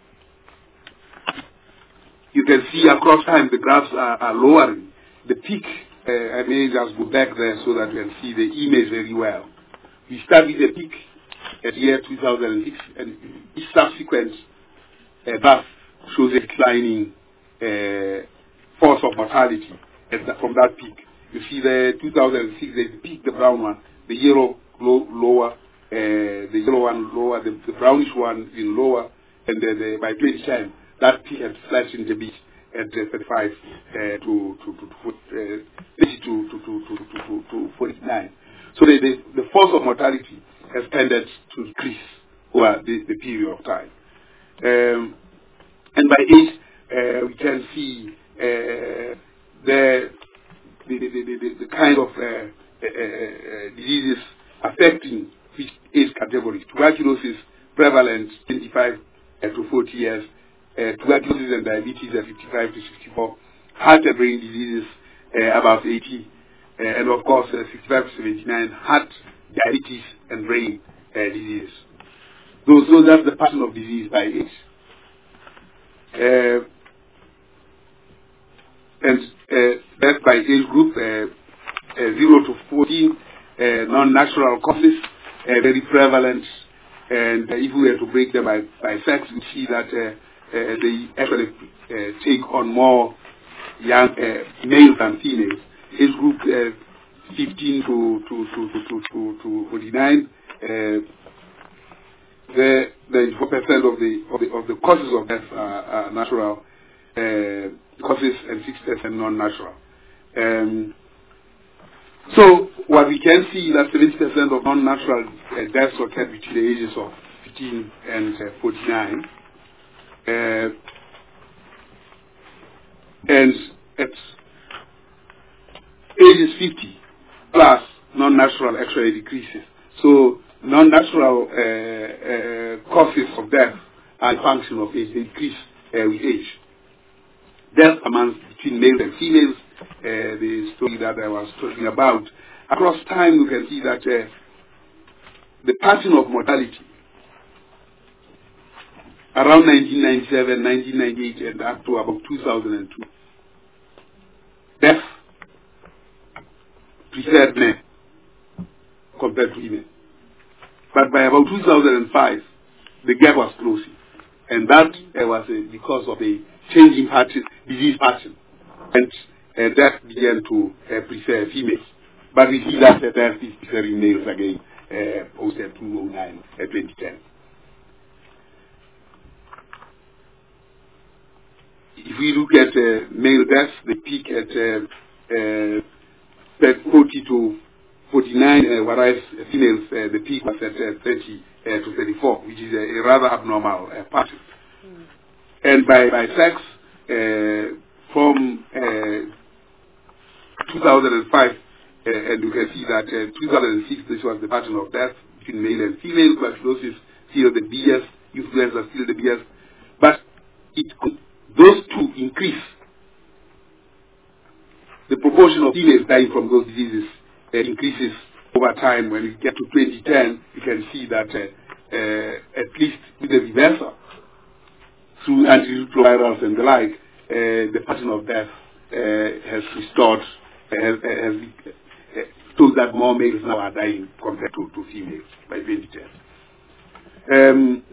you can see across time the graphs are, are lowering. The peak, uh, I may just go back there so that you can see the image very well. We start with a peak at year two thousand six, and each subsequent uh, graph shows a declining uh, force of mortality at the, from that peak. You see the two thousand six, there's the peak, the brown one, the yellow low, lower, uh, the yellow one lower, the, the brownish one in lower, and then the, by twenty ten, that peak had flattened a bit at uh, thirty-five uh, to, to, to, to, uh, thirty to, to, to, to, to, to forty-nine. So the, the, the force of mortality has tended to decrease over the, the period of time. Um, and by age, uh, we can see uh, the, the, the, the, the kind of uh, uh, uh, diseases affecting which age categories. Tuberculosis prevalent twenty-five to forty years, uh, tuberculosis and diabetes are fifty-five to sixty-four, heart and brain diseases uh, about eighty, uh, and of course uh, sixty-five to seventy-nine, heart, diabetes and brain uh, diseases. So, so that's the pattern of disease by age. Uh, and uh, that by age group, uh, uh, zero to fourteen, uh, non-natural causes, uh, very prevalent. And uh, if we were to break them by, by sex, we see that uh, uh, they actually uh, take on more young uh, males than females. Age group uh, fifteen to to to to to, to forty-nine. Uh, the ninety-four percent of the of the of the causes of death are, are natural uh, causes and six percent non-natural. Um, So what we can see is that seventy percent of non-natural uh, deaths occurred between the ages of fifteen and uh, forty-nine. Uh, and at ages fifty plus, non-natural actually decreases. So non-natural uh, uh, causes of death are a function of age. They decrease uh, with age. Death amongst between males and females, uh, the story that I was talking about. Across time, you can see that uh, the pattern of mortality around nineteen ninety-seven, nineteen ninety-eight, and up to about two thousand two, death preferred men compared to women. But by about two thousand five, the gap was closing. And that uh, was uh, because of a changing pattern, disease pattern. And uh, that began to uh, prefer females. But we see that uh, death is preferring males again, uh, post two thousand nine, uh, twenty ten. if we look at uh, male deaths, they peak at uh, uh, forty to forty-nine, uh, whereas females, uh, the peak was at uh, thirty uh, to thirty-four, which is a, a rather abnormal uh, pattern. Mm. And by, by sex, uh, from uh, two thousand five, uh, and you can see that uh, two thousand six, this was the pattern of death between male and female. Tuberculosis still the biggest, influenza still the biggest, but it could, those two increase. The proportion of females dying from those diseases uh, increases over time. When we get to twenty ten, you can see that uh, uh, at least with the reversal through antiretrovirals and the like, uh, the pattern of death uh, has restored, uh, has, has uh, shows that more males now are dying compared to, to females by twenty ten. Um,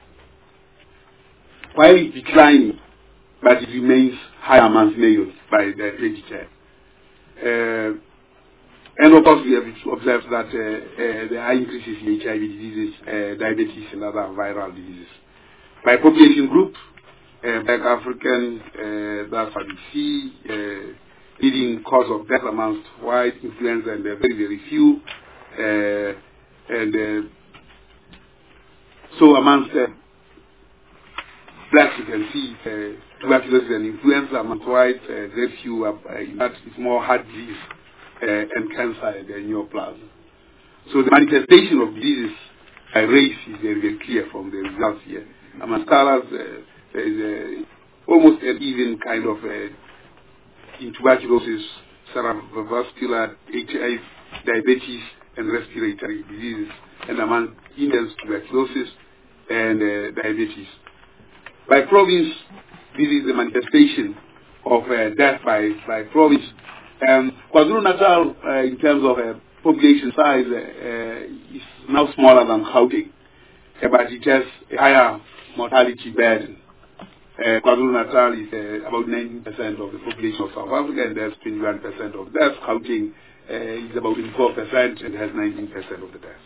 while it's declining, but it remains high amongst males by the twenty ten. Uh, and of course, we have observed that uh, uh, there are increases in H I V diseases, uh, diabetes, and other viral diseases. By population group, uh, Black African, uh, that's what we see, uh, leading cause of death amongst white, influenza, and there are very, very few. Uh, and uh, so amongst uh, blacks, you can see uh, tuberculosis and influenza. Amongst white, uh, very few. Uh, that is more heart disease uh, and cancer in your plasma. So the manifestation of diseases by race is very, very clear from the results here. Amongst colors, uh, there is a, almost an even kind of uh, in tuberculosis, cerebrovascular, H I V, diabetes, and respiratory diseases. And among Indians, tuberculosis and uh, diabetes. By province, this is the manifestation of uh, death by, by province. Um, KwaZulu-Natal, uh, in terms of uh, population size, uh, uh, is now smaller than Gauteng, uh, but it has a higher mortality burden. Uh, KwaZulu-Natal is uh, about nineteen percent of the population of South Africa, and there's twenty-one percent of deaths. Gauteng uh, is about twenty-four percent and has nineteen percent of the deaths.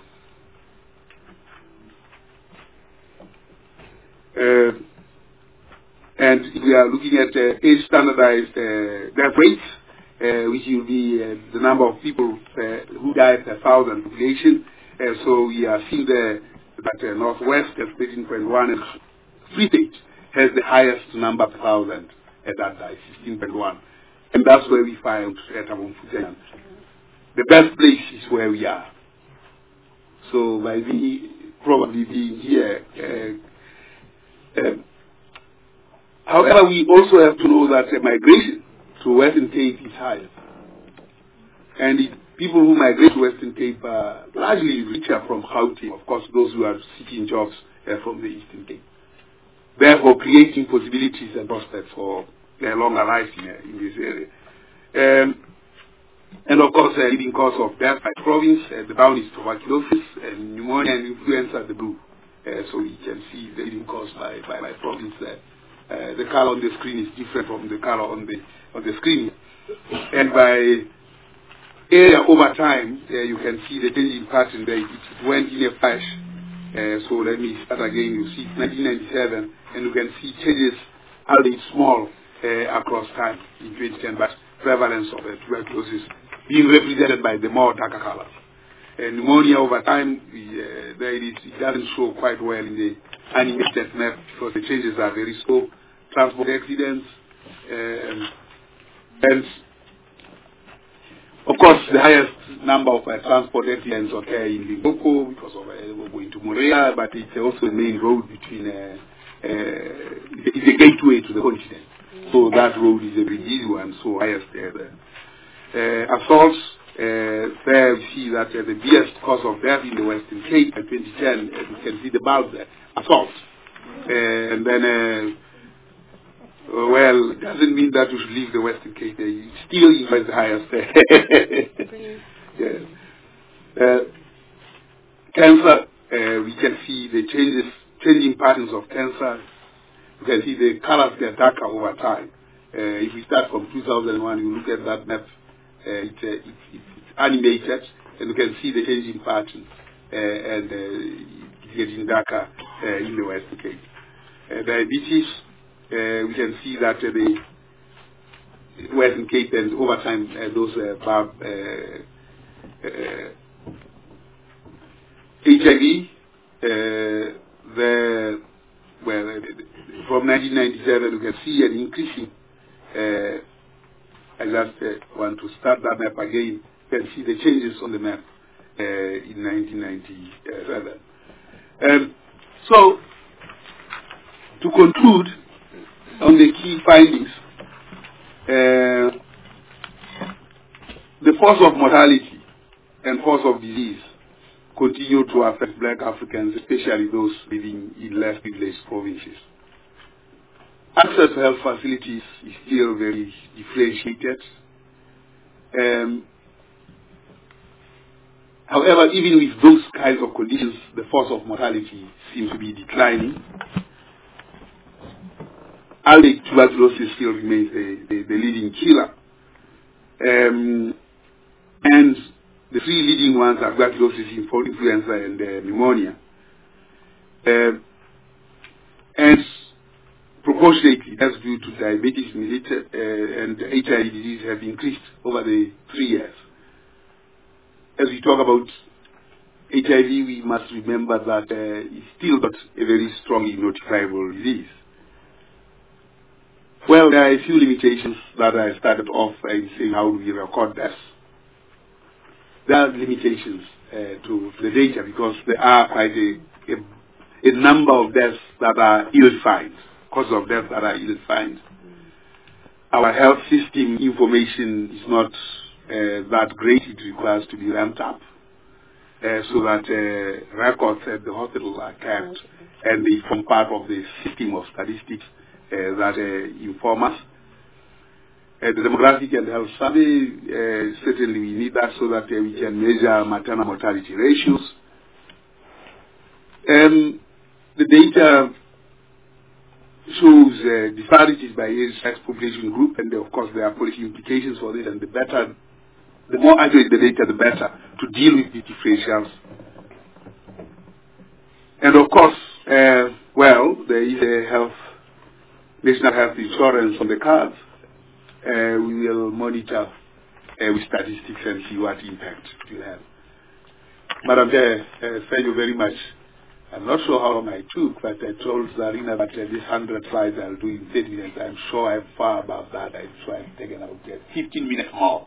Uh, and we are looking at uh, age standardized uh, death rates, uh, which will be uh, the number of people uh, who die per thousand population. Uh, so we are seeing the, that uh, Northwest has thirteen point one, and Free State has the highest number per thousand at that die, sixteen point one. And that's where we find at Tabonkhuta. The best place is where we are. So by me probably being here, uh, Um, however, we also have to know that uh, migration to Western Cape is higher. And it, people who migrate to Western Cape are largely richer from Gauteng, of course, those who are seeking jobs uh, from the Eastern Cape. Therefore, creating possibilities and prospects for their longer life in, uh, in this area. Um, and of course, uh, leading cause of death by province, uh, the bound is tuberculosis, and pneumonia and influenza, the blue. Uh, so you can see the leading cause by, by, by province there. Uh, the color on the screen is different from the color on the on the screen. And by area over time, uh, you can see the changing pattern there. It went in a flash. Uh, so let me start again. You see nineteen ninety-seven, and you can see changes, albeit small, uh, across time in twenty ten, but prevalence of uh, tuberculosis being represented by the more darker colors. And pneumonia over time, we, uh, there it, is, it doesn't show quite well in the animated map because the changes are very slow. Transport accidents, um, and of course the highest number of uh, transport accidents occur in Limpopo because of uh, going to Morea, but it's also the main road between, uh, uh, it's a gateway to the continent. So that road is a very busy one, so highest there. Uh, assaults. Uh, there we see that uh, the biggest cause of death in the Western Cape in twenty ten, uh, you can see the bulb there, assault. Uh, and then, uh, well, it doesn't mean that you should leave the Western Cape. Uh, it still is the highest. Yes. Uh, cancer, uh, we can see the changes, changing patterns of cancer. You can see the colors get darker over time. Uh, if we start from two thousand one, you look at that map. Uh, it, uh, it, it, it's animated, and you can see the changing pattern, uh, and uh, it's getting darker uh, in the Western Cape. Uh, diabetes, uh, we can see that uh, the Western Cape and over time uh, those uh, bar, uh, uh, H I V, uh, the, well, uh, from nineteen ninety-seven we can see an increasing, uh, I just uh, want to start that map again, you can see the changes on the map uh, in nineteen ninety-seven. Um, so, to conclude on the key findings, uh, the force of mortality and force of disease continue to affect black Africans, especially those living in less privileged provinces. Access to health facilities is still very differentiated. Um, however, even with those kinds of conditions, the force of mortality seems to be declining. Albeit tuberculosis still remains the, the, the leading killer. Um, and the three leading ones are tuberculosis, influenza, and uh, pneumonia. Uh, and proportionately, that's due to diabetes mellitus, uh, and H I V disease have increased over the three years. As we talk about H I V, we must remember that uh, it's still not a very strongly notifiable disease. Well, there are a few limitations that I started off by saying how do we record this. There are limitations uh, to the data because there are quite a, a, a number of deaths that are ill-defined, causes of death that are ill-defined. Our health system information is not uh, that great. It requires to be ramped up uh, so that uh, records at the hospital are kept and they form part of the system of statistics Uh, that uh, inform us. Uh, the demographic and health survey, uh, certainly we need that so that uh, we can measure maternal mortality ratios. Um, the data shows uh, disparities by age, sex, population group, and uh, of course there are policy implications for this, and the better, the more accurate the data, the better to deal with the differentials. And of course, uh, well, there is a health National Health Insurance on the cards. Uh, we will monitor uh, with statistics and see what impact it will have. Madam Chair, uh, thank you very much. I'm not sure how long I took, but I told Zarina that uh, this one hundred slides I'll do in ten minutes. I'm sure I'm far above that. I'm sure I've taken out uh, fifteen minutes more.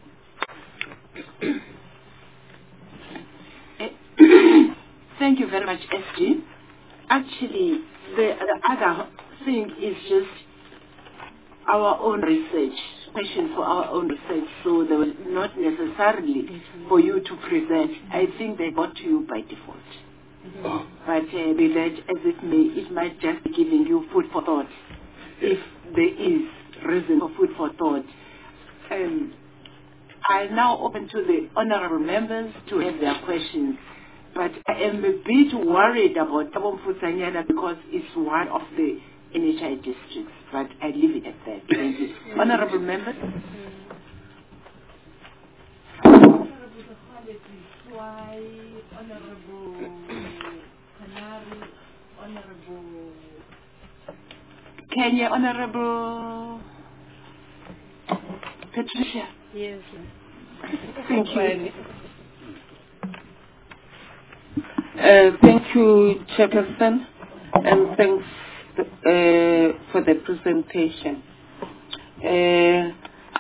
Thank you very much, S G. Actually, the, the other thing is just our own research, question for our own research, so they will not necessarily for you to present. I think they got to you by default. Mm-hmm. But uh, be that as it may, it might just be giving you food for thought, if there is reason for food for thought. Um, I now open to the honorable members to have their questions. But I am a bit worried about Thabo Mfutsanyana because it's one of the N H I districts, but I leave it at that. Thank you. Honorable members.
Honorable Honorable Kanari, Honorable
Kenya, Honorable Patricia.
Yes.
Thank you.
Uh, thank you, Chairperson, and thanks uh, for the presentation. Uh,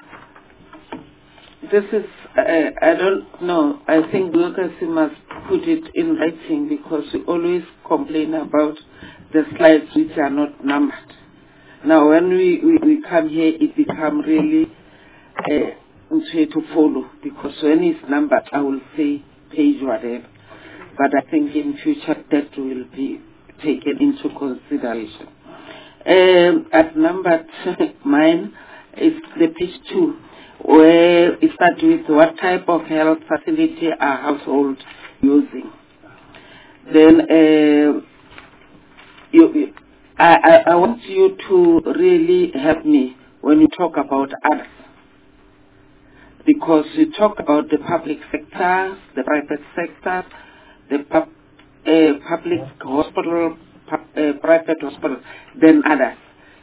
this is, uh, I don't know, I think bureaucracy must put it in writing because we always complain about the slides which are not numbered. Now, when we, we, we come here, it becomes really uh, to follow because when it's numbered, I will say page whatever. But I think in future that will be taken into consideration. Um, at number mine is the page two, where it starts with what type of health facility are household using. Then uh, you, you, I, I, I want you to really help me when you talk about others. Because you talk about the public sector, the private sector, the pub, uh, public hospital, pub, uh, private hospital, then others.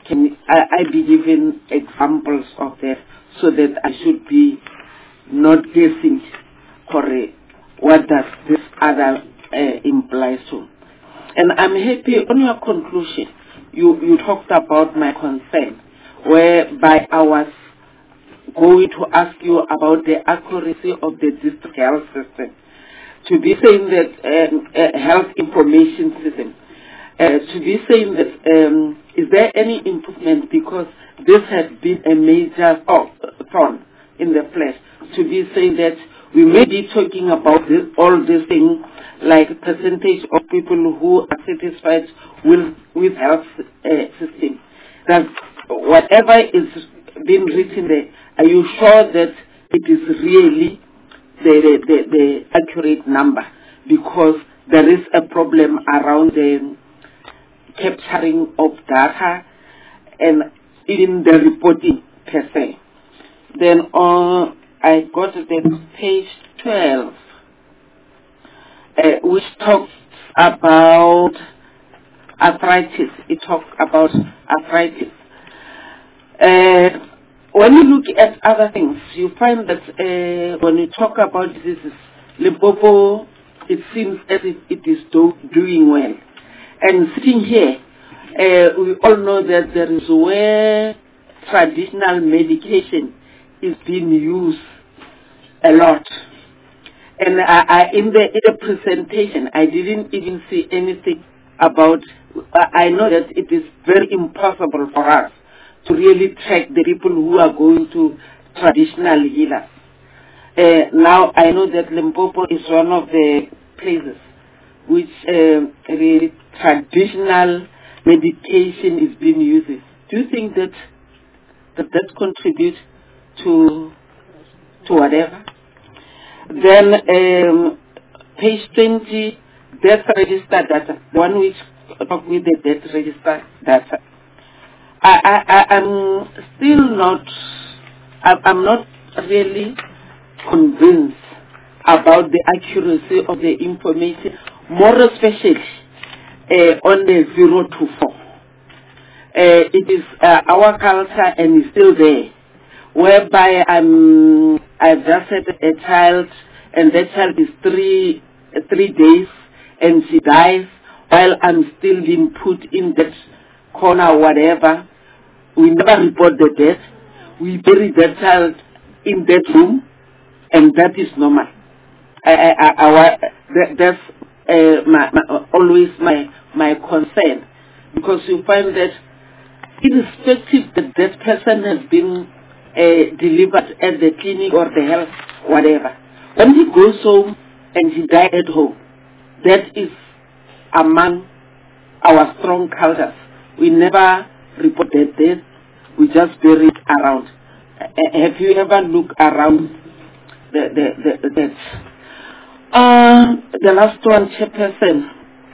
can I, I be given examples of that so that I should be not guessing for uh, what does this other uh, implies to. And I'm happy on your conclusion. You, you talked about my concern, whereby I was going to ask you about the accuracy of the district health system. To be saying that um, uh, health information system, uh, to be saying that um, is there any improvement, because this has been a major oh, thorn in the flesh. To be saying that we may be talking about this, all these things, like percentage of people who are satisfied with with health uh, system. That whatever is being written there, are you sure that it is really the, the, the accurate number? Because there is a problem around the capturing of data and in the reporting per se. Then uh, I got the page twelve, uh, which talks about arthritis. It talks about arthritis. Uh, when you look at other things, you find that uh, when you talk about diseases, Limpopo, it seems as if it is do, doing well. And sitting here, uh, we all know that there is where traditional medication is being used a lot. And I, I, in, the, in the presentation, I didn't even see anything about, I know that it is very impossible for us to really track the people who are going to traditional healers. Uh, now, I know that Limpopo is one of the places which uh, the traditional medication is being used. Do you think that that, that contributes to to whatever? Then um, page twenty, death register data, the one which talk with the death register data. I, I, I am still not, I, I'm not really convinced about the accuracy of the information, more especially uh, on the zero to four. Uh, it is uh, our culture and it's still there, whereby I'm, I've just had a child and that child is three, uh, three days and she dies while I'm still being put in that corner, whatever. We never report the death. We bury that child in that room, and that is normal. I, I, I, I, that, that's uh, my, my, always my my concern, because you find that irrespective that that person has been uh, delivered at the clinic or the health, whatever, when he goes home and he dies at home, that is among our strong cultures. We never report that death, we just bury it around. Uh, have you ever looked around the the the, the uh, the last one, Chairperson,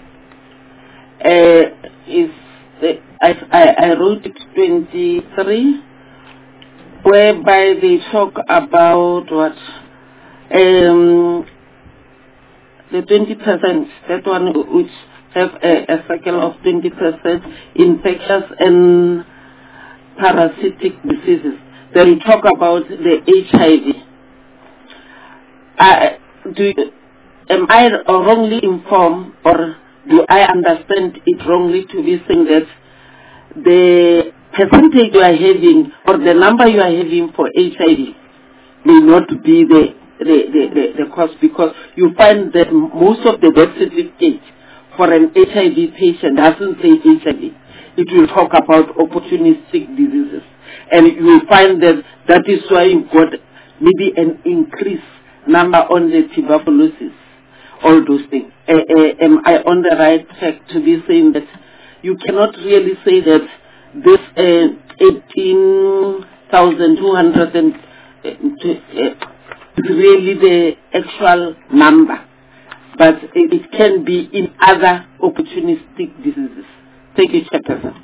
uh, is the, I, I I wrote it twenty-three, whereby they talk about what um the twenty percent, that one which have a, a cycle of twenty percent infectious and parasitic diseases. Then we talk about the H I V. Uh, do, am I wrongly informed, or do I understand it wrongly to be saying that the percentage you are having or the number you are having for H I V may not be the, the, the, the, the cause, because you find that most of the death certificates for an H I V patient doesn't say H I V. It will talk about opportunistic diseases. And you will find that that is why you've got maybe an increased number on the tuberculosis, all those things. Uh, uh, am I on the right track to be saying that you cannot really say that this uh, eighteen thousand two hundred and, uh, uh, is really the actual number, but it can be in other opportunistic diseases? Thank you, Chairperson.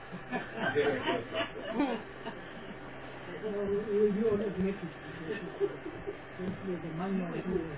will be all automatic. The manual.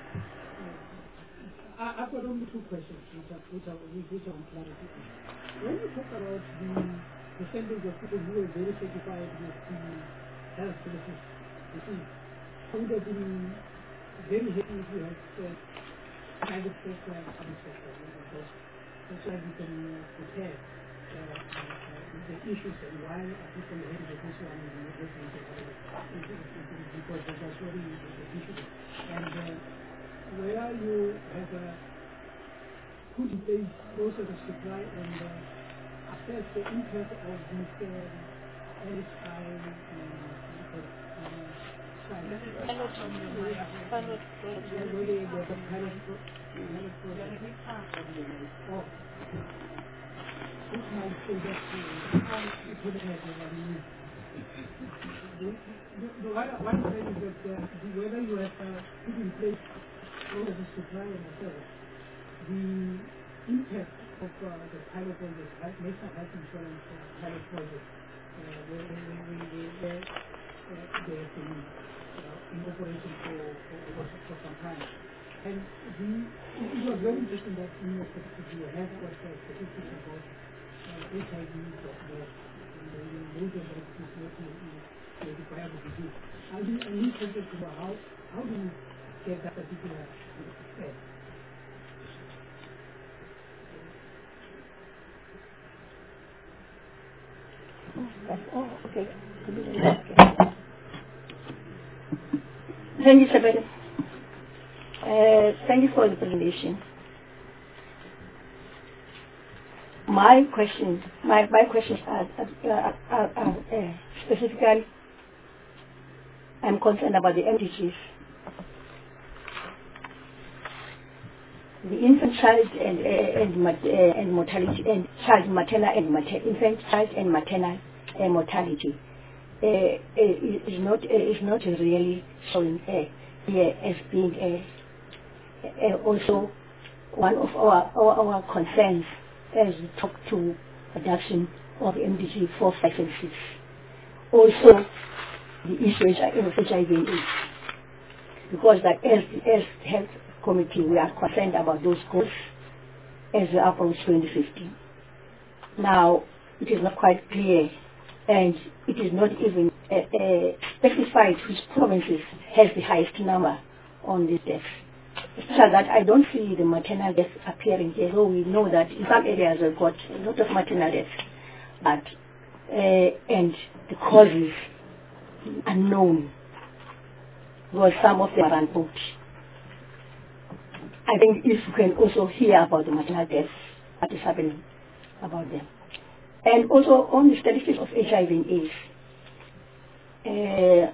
I- I've got only two questions which are, which are, which are on clarity. When you talk about the percentage of people who are very certified with the health services, you see, I would have been very happy if you had said private sector and public sector, because that's why we can uh, compare uh, uh, the issues and why are people happy with this one and not happy with the other, because that's really the issue. And uh, where you have uh, put in place process of supply and uh, assess the impact of this uh, L H I uh, uh, side.
Pilot pilot project.
Yeah, where they have a pilot pro- pilot project. Oh. Which might say that uh, it would have a need. The, the, the, what, I- what I'm saying is that uh, the, whether you have uh, put in place process of supply and service, the impact of uh, the pilot project, health, national health insurance uh, pilot project, uh, where, where, where, where, where uh, they have been uh, in operation for, for, for, for some time. And the, it, it was very interesting that in your statistics you have what uh, statistics about uh, H I V, death, and uh, you know, those are statistics that you, you, you require to do. I'll be, I'm interested to know how, how do you get that particular uh,
Oh, okay. Okay. Thank you, Sabine. Uh, thank you for the presentation. My questions, my, my questions are, are, are, are uh, specifically, I'm concerned about the M D Gs. The infant, child, and uh, and, mat- uh, and mortality, and child maternal and mater- infant, child, and maternal uh, mortality uh, uh, is not uh, is not really showing uh, here as being uh, uh, also one of our our, our concerns as we talk to reduction of M D G four, five, and six. Also, the issue of H I V and AIDS, because that as as health committee, we are concerned about those goals as we approach twenty fifteen. Now, it is not quite clear, and it is not even uh, uh, specified which provinces has the highest number on this deaths. Especially that I don't see the maternal deaths appearing here, so we know that in some areas we've got a lot of maternal deaths, but uh, and the causes unknown, because some of them are unbooked. I think if you can also hear about the maternal deaths, what is happening about them. And also on the statistics of H I V and AIDS, uh,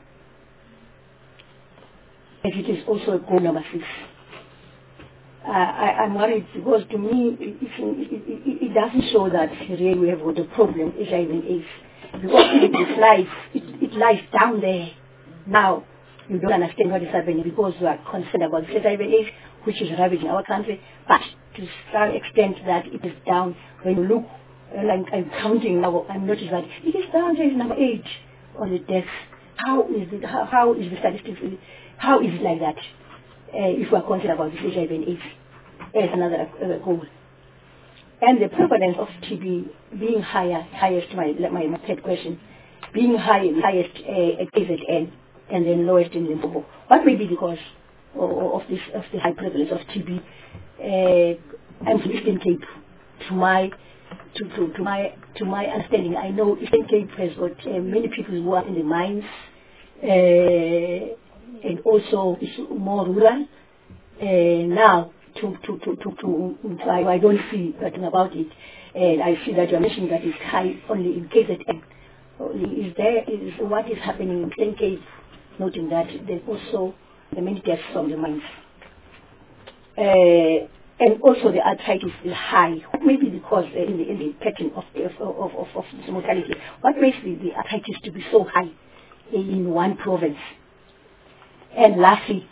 it is also a goal number six. Uh, I, I'm worried because to me it, it, it, it doesn't show that really we have got a problem with H I V and AIDS. Because it lies, it, it lies down there. Now you don't understand what is happening because you are concerned about H I V and AIDS, which is ravaging our country, but to some extent that it is down. When you look, uh, like I'm counting now, I'm noticing that it is down to number eight on the deaths. How is it, how, how is the statistics, how is it like that, uh, if we are concerned about this H I V and AIDS as another uh, goal? And the prevalence of T B being higher, highest, my, my, my third question, being high, highest uh, at K Z N and then lowest in Limpopo. What may be the cause of this of the high prevalence of T B? Uh, I'm from Eastern Cape. To my to, to, to my to my understanding, I know Eastern Cape has got uh, many people who are in the mines, uh, and also it's more rural. Uh, now, to to to to, to, to I, I don't see nothing about it, and I see that you're mentioning that it's high only in K Z N. Is there is what is happening in Eastern Cape? Noting that there's also the many deaths from the mines. Uh, and also the arthritis is high. What may be because uh, in, the, in the pattern of, of, of, of, of this mortality, what makes the, the arthritis to be so high in one province? And lastly,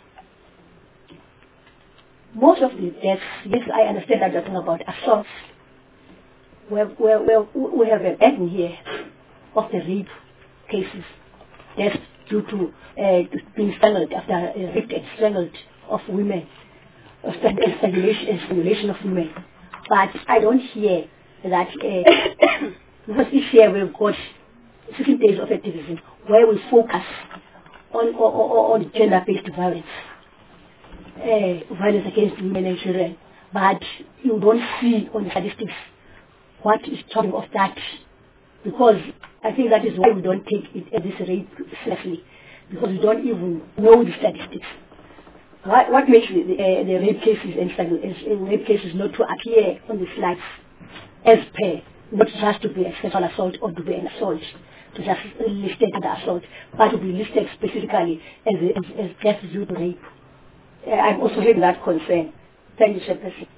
most of the deaths, yes, I understand that you're talking about assaults, where, where, where we have a pattern here of the rape cases, deaths due to uh, being strangled after uh, raped and strangled of women, uh, strangulation and strangulation of women. But I don't hear that, uh, because this year we've got fifteen days of activism where we focus on, on, on gender-based violence, uh, violence against women and children. But you don't see on the statistics what is talking of that, because I think that is why we don't take it at this rate seriously, because we don't even know the statistics. What, what makes the, uh, the rape cases and uh, rape cases not to appear on the slides as per, not just to be a sexual assault or to be an assault, to just listed under assault, but to be listed specifically as, a, as, as death due to rape. Uh, I'm also having that concern. Thank you, Chairperson.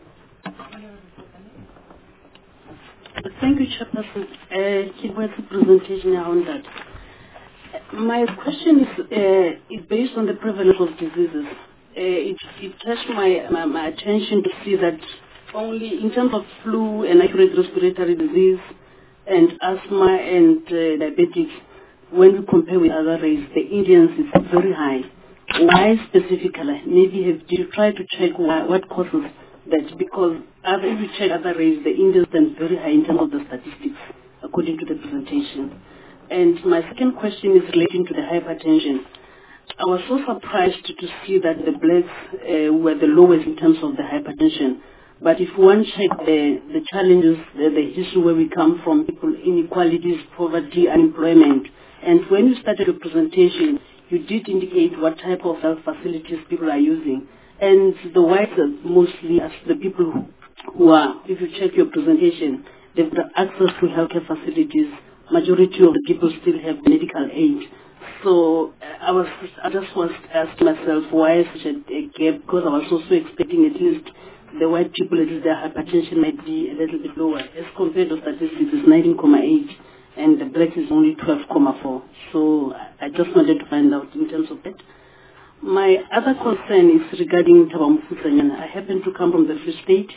Thank you, Chairperson. Uh, Kibwet's presentation around that. My question is, uh, is based on the prevalence of diseases. Uh, it, it touched my, my, my attention to see that only in terms of flu and acute respiratory disease and asthma and uh, diabetes, when we compare with other races, the incidence is very high. Why specifically? Maybe have you tried to check why, what causes that? Because if you check other races, the incidence is very high in terms of the statistics, according to the presentation. And my second question is relating to the hypertension. I was so surprised to see that the blacks uh, were the lowest in terms of the hypertension. But if one checks the, the challenges, the, the history where we come from, people, inequalities, poverty, unemployment, and when you started your presentation, you did indicate what type of health facilities people are using. And the whites are mostly as the people who, who are, if you check your presentation, they've got access to healthcare facilities. Majority of the people still have medical aid. So uh, I was, I just was asking myself why such a, a gap, because I was also expecting at least the white people, at least their hypertension might be a little bit lower. As compared to statistics, it's nineteen comma eight, and the black is only twelve comma four. So I just wanted to find out in terms of that. My other concern is regarding Thabo Mofokeng. I happen to come from the Free State.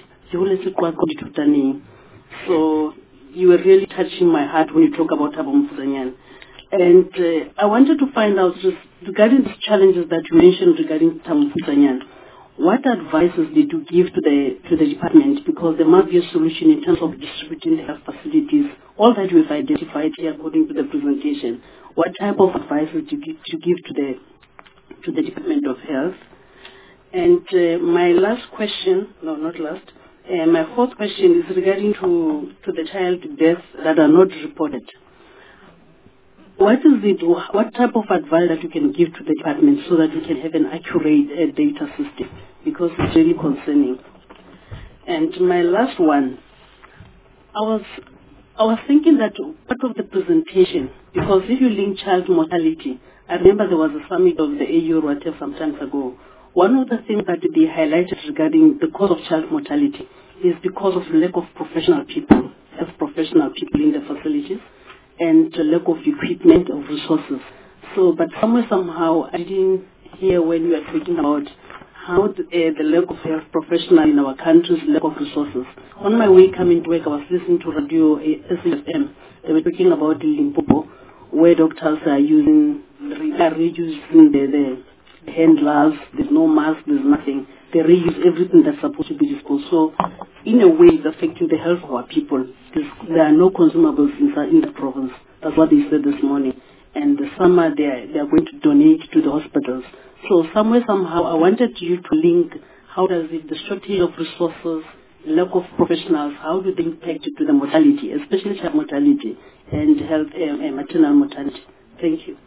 So you were really touching my heart when you talk about Thabo Mofokeng. And uh, I wanted to find out, just regarding the challenges that you mentioned regarding Thabo Mofokeng, what advices did you give to the to the department? Because there must be a solution in terms of distributing the health facilities, all that we've identified here according to the presentation. What type of advices did you, you give to the to the Department of Health? And uh, my last question, no, not last, uh, my fourth question is regarding to, to the child deaths that are not reported. What is it, what type of advice that you can give to the department so that we can have an accurate uh, data system? Because it's really concerning. And my last one, I was, I was thinking that part of the presentation, because if you link child mortality, I remember there was a summit of the A U or whatever some time ago. One of the things that they highlighted regarding the cause of child mortality is because of lack of professional people, as professional people in the facilities, and the lack of equipment, of resources. So, but somewhere, somehow, I didn't hear when you were talking about how the, uh, the lack of health professional in our countries, lack of resources. On my way coming to work, I was listening to radio S F M. They were talking about Limpopo, where doctors are using, are reusing the, the hand gloves. There's no mask, there's nothing. They reuse everything that's supposed to be disposed. So, in a way, it's affecting the health of our people. There's, there are no consumables in, in the province. That's what they said this morning. And the summer, they are, they are going to donate to the hospitals. So, somewhere, somehow, I wanted you to link how does it, the shortage of resources, lack of professionals, how do they impact to the mortality, especially child mortality and health and uh, uh, maternal mortality. Thank you.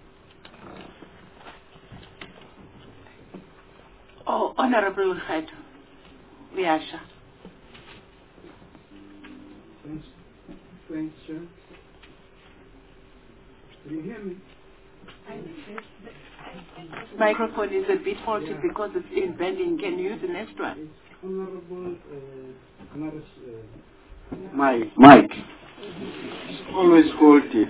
Oh, Honorable Head, Viasha.
Thanks. Thanks, sir. Do you hear me?
Microphone is a bit faulty yeah. because it's in bending. Can you use the next one?
It's Honorable uh, Maris, uh,
Mike. Mike. It's always faulty.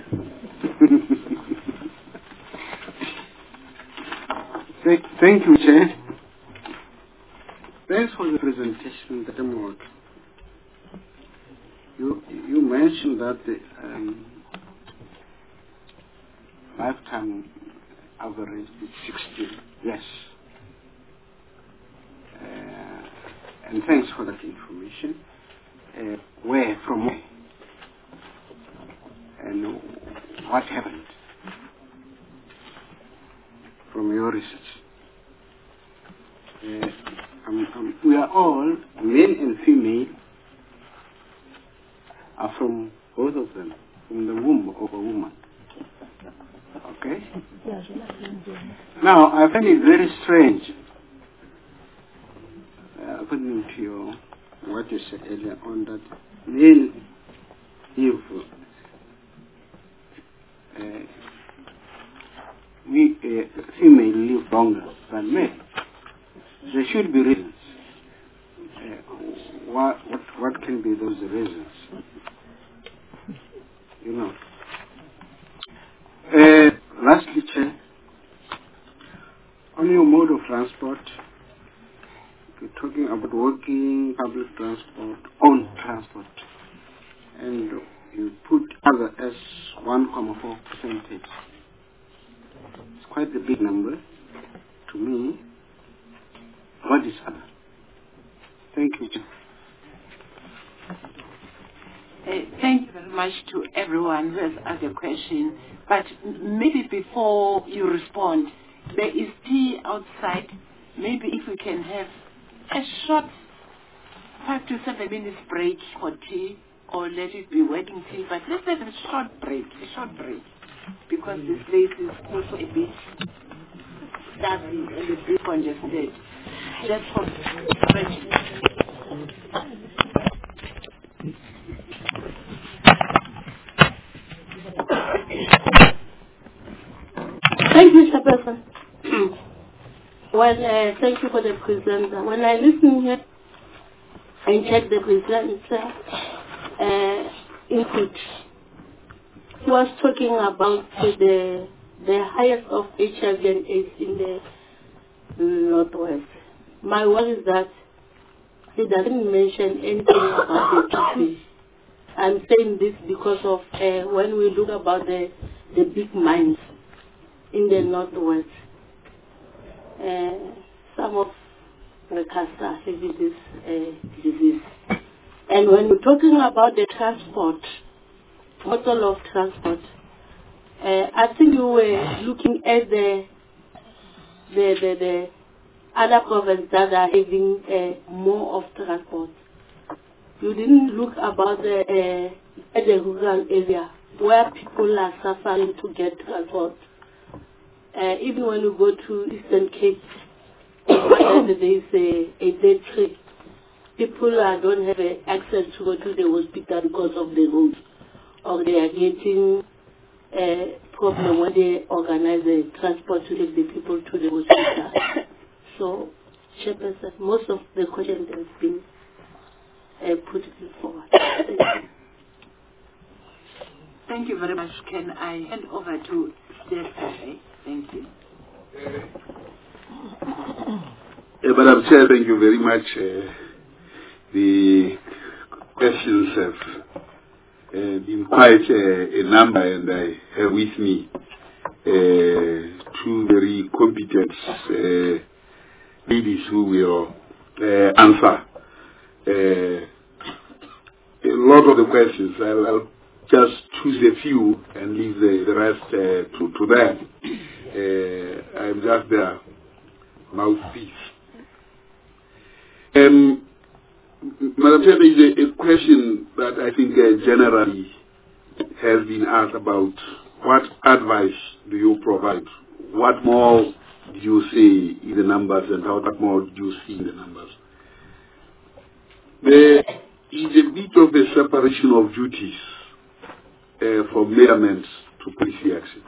thank, thank you, Chair. Thanks for the presentation, Madam Ward. You you mentioned that the um, lifetime average is sixteen. Yes. Uh, and thanks for that information. Uh, where, from where? And what happened from your research? Uh, um, um, we are all, male and female, are from both of them, from the womb of a woman. Okay? Now, I find it very strange, uh, according to your, what you said earlier on, that male live, uh, we, uh, female live longer than male. There should be reasons. Uh, what, what, what can be those reasons? You know. Uh, lastly, Chair, on your mode of transport, you're talking about walking, public transport, own transport, and you put other as one comma four percentage. It's quite a big number to me. What is other? Thank you, Chair.
Uh, thank you very much to everyone who has asked a question. But maybe before you respond, there is tea outside. Maybe if we can have a short five to seven minutes break for tea, or let it be waiting tea. But let's have a short break, a short break, because this place is also a bit stuffy and a bit congested. Just for stretching.
Thank you, Chairperson. Well, uh, thank you for the presenter. When I listen here and check the presenter uh, input, he was talking about the the highest of H I V and AIDS in the Northwest. My worry is that he doesn't mention anything about the T B. I'm saying this because of uh, when we look about the the big mines in the Northwest, uh, some of the casters are having this uh, disease. And when we're talking about the transport, model of transport, uh, I think you were looking at the the the, the other provinces that are having uh, more of transport. You didn't look about the uh, at the rural area where people are suffering to get transport. Uh, even when you go to Eastern Cape, there is a, a dead tree. People uh, don't have uh, access to go to the hospital because of the roads, or they are getting a problem when they organize the transport to take the people to the hospital. So, Chairperson, most of the questions have been uh, put forward. Thank you.
Thank you very much. Can I hand over to Steph? Thank you.
Uh, Madam Chair, thank you very much. Uh, the questions have uh, been quite uh, a number, and I have with me uh, two very competent uh, ladies who will uh, answer uh, a lot of the questions. I'll, I'll just choose a few and leave the, the rest uh, to, to them. Uh, I'm just their mouthpiece. Um, Madam Chair, there is a, a question that I think uh, generally has been asked about what advice do you provide? What more do you see in the numbers, and how much more do you see in the numbers? There is a bit of a separation of duties uh, from measurement to policy action.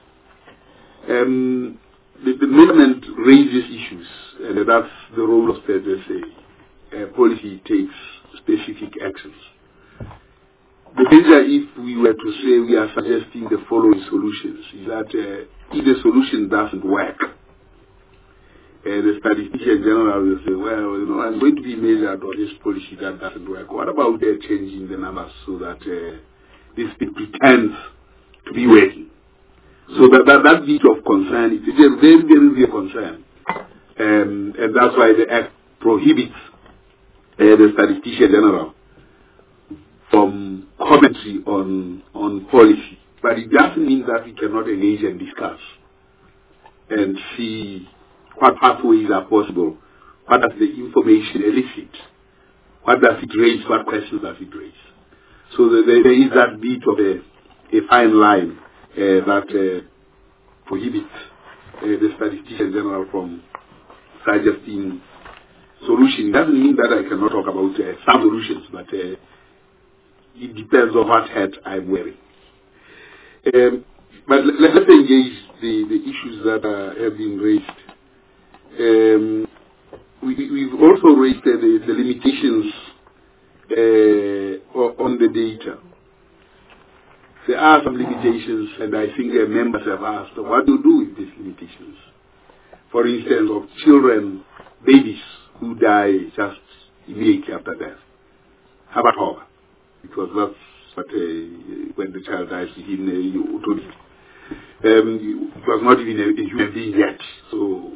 Um, the, the measurement raises issues, and that's the role of the S A. Uh, policy takes specific actions. The danger, if we were to say we are suggesting the following solutions, is that uh, if the solution doesn't work, uh, the statistician general will say, well, you know, I'm going to be measured on this policy that doesn't work. What about uh, changing the numbers so that uh, this thing pretends to be working? So that, that, that bit of concern, it is a very, very real concern. Um, and that's why the Act prohibits uh, the statistician general from commentary on, on policy. But it doesn't mean that we cannot engage and discuss and see what pathways are possible, what does the information elicit, what does it raise, what questions does it raise. So the, the, there is that bit of a, a fine line uh, that uh, prohibits uh, the statistician general from suggesting solutions. It doesn't mean that I cannot talk about uh, some solutions, but uh, it depends on what hat I'm wearing. Um, but let, let's engage the, the issues that uh, have been raised. Um, we, we've also raised uh, the, the limitations uh, on the data. There are some limitations, and I think uh, members have asked, what do you do with these limitations? For instance, of children, babies who die just immediately after death. How about Hova? Because that's what, uh, when the child dies, within uh, you told it. Um, it was not even a, a human being yet. So,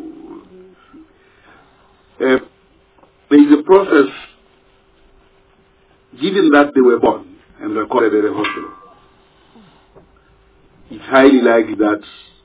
uh, there is a process, given that they were born and recorded at a hospital. It's highly likely that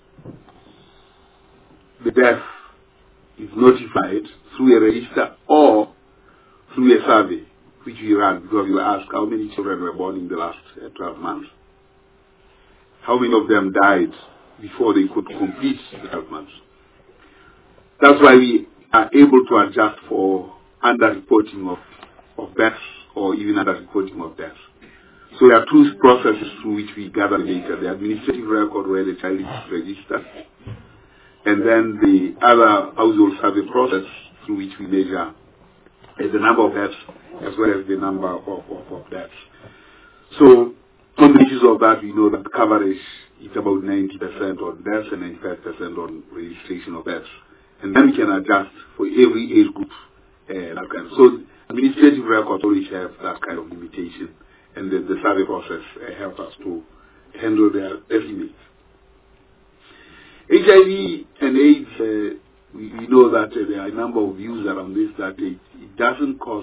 the death is notified through a register or through a survey, which we ran, because we were asked how many children were born in the last uh, twelve months. How many of them died before they could complete the twelve months. That's why we are able to adjust for under-reporting of, of deaths or even under-reporting of deaths. So there are two processes through which we gather data: the administrative record where the child is registered, and then the other household survey process through which we measure uh, the number of deaths as well as the number of, of, of deaths. So on the basis of that, we know that the coverage is about ninety percent on deaths and ninety-five percent on registration of deaths. And then we can adjust for every age group. Uh, that kind of, so administrative records always have that kind of limitation, and the, the survey process uh, helps us to handle their estimates. H I V and AIDS, uh, we, we know that uh, there are a number of views around this, that it, it doesn't cause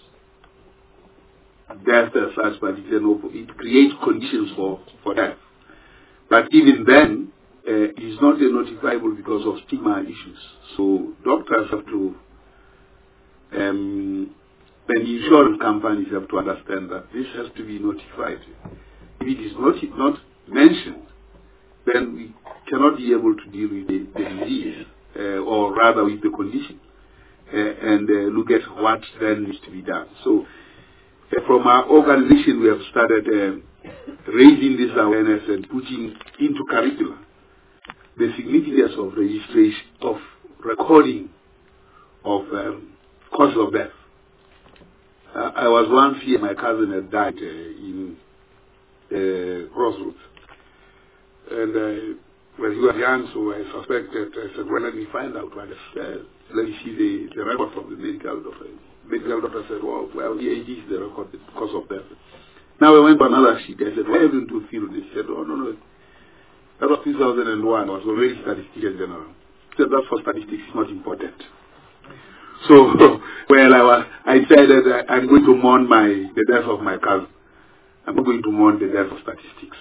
death as such, but it, it creates conditions for, for death. But even then, uh, it is not uh, notifiable because of stigma issues. So doctors have to, um, and insurance companies have to understand that this has to be notified. If it is not, not mentioned, then we cannot be able to deal with the, the disease, uh, or rather with the condition, uh, and uh, look at what then needs to be done. So uh, from our organization, we have started uh, raising this awareness and putting into curricula the significance of registration, of recording of um, cause of death. Uh, I was once here, my cousin had died uh, in uh, Crossroads. And uh, when he was young, so I suspected, I said, well, let me find out what is, uh, let me see the, the record from the medical doctor. The medical doctor said, well, well, here it is, the record, the cause of death. Now I went to another sheet. I said, why haven't you feel this? He said, oh, no, no. That was two thousand one. I was already statistician general. He said, that's for statistics, it's not important. So, well, I was, I decided that I'm going to mourn my, the death of my cousin. I'm not going to mourn the death of statistics.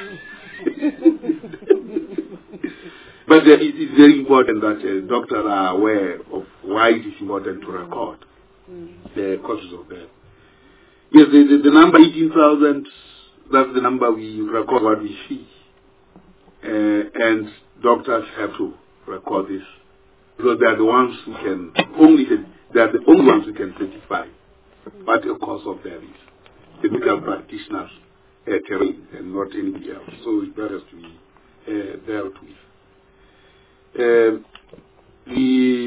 But uh, it is very important that uh, doctors are aware of why it is important to record the causes of death. Yes, the, the, the number eighteen thousand, that's the number we record what we see. Uh, and doctors have to record this, because they are the ones who can only, they are the only ones who can certify what the cause of death is. The medical practitioners uh, terrain and not anybody else. So that has to be uh, dealt with. Uh, the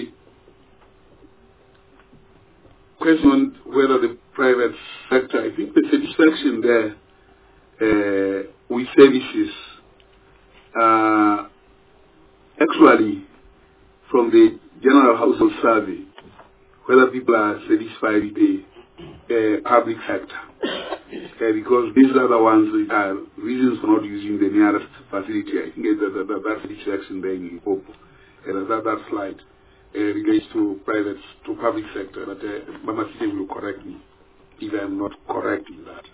question on whether the private sector, I think the satisfaction there uh, with services uh, actually from the General Household Survey whether people are satisfied with the uh, public sector. Uh, because these are the ones that are reasons for not using the nearest facility. I think that, that, that, that's the section there in Limpopo. Uh, that, that slide uh, relates to private, to public sector. But uh, Mama Site will correct me if I'm not correct in that.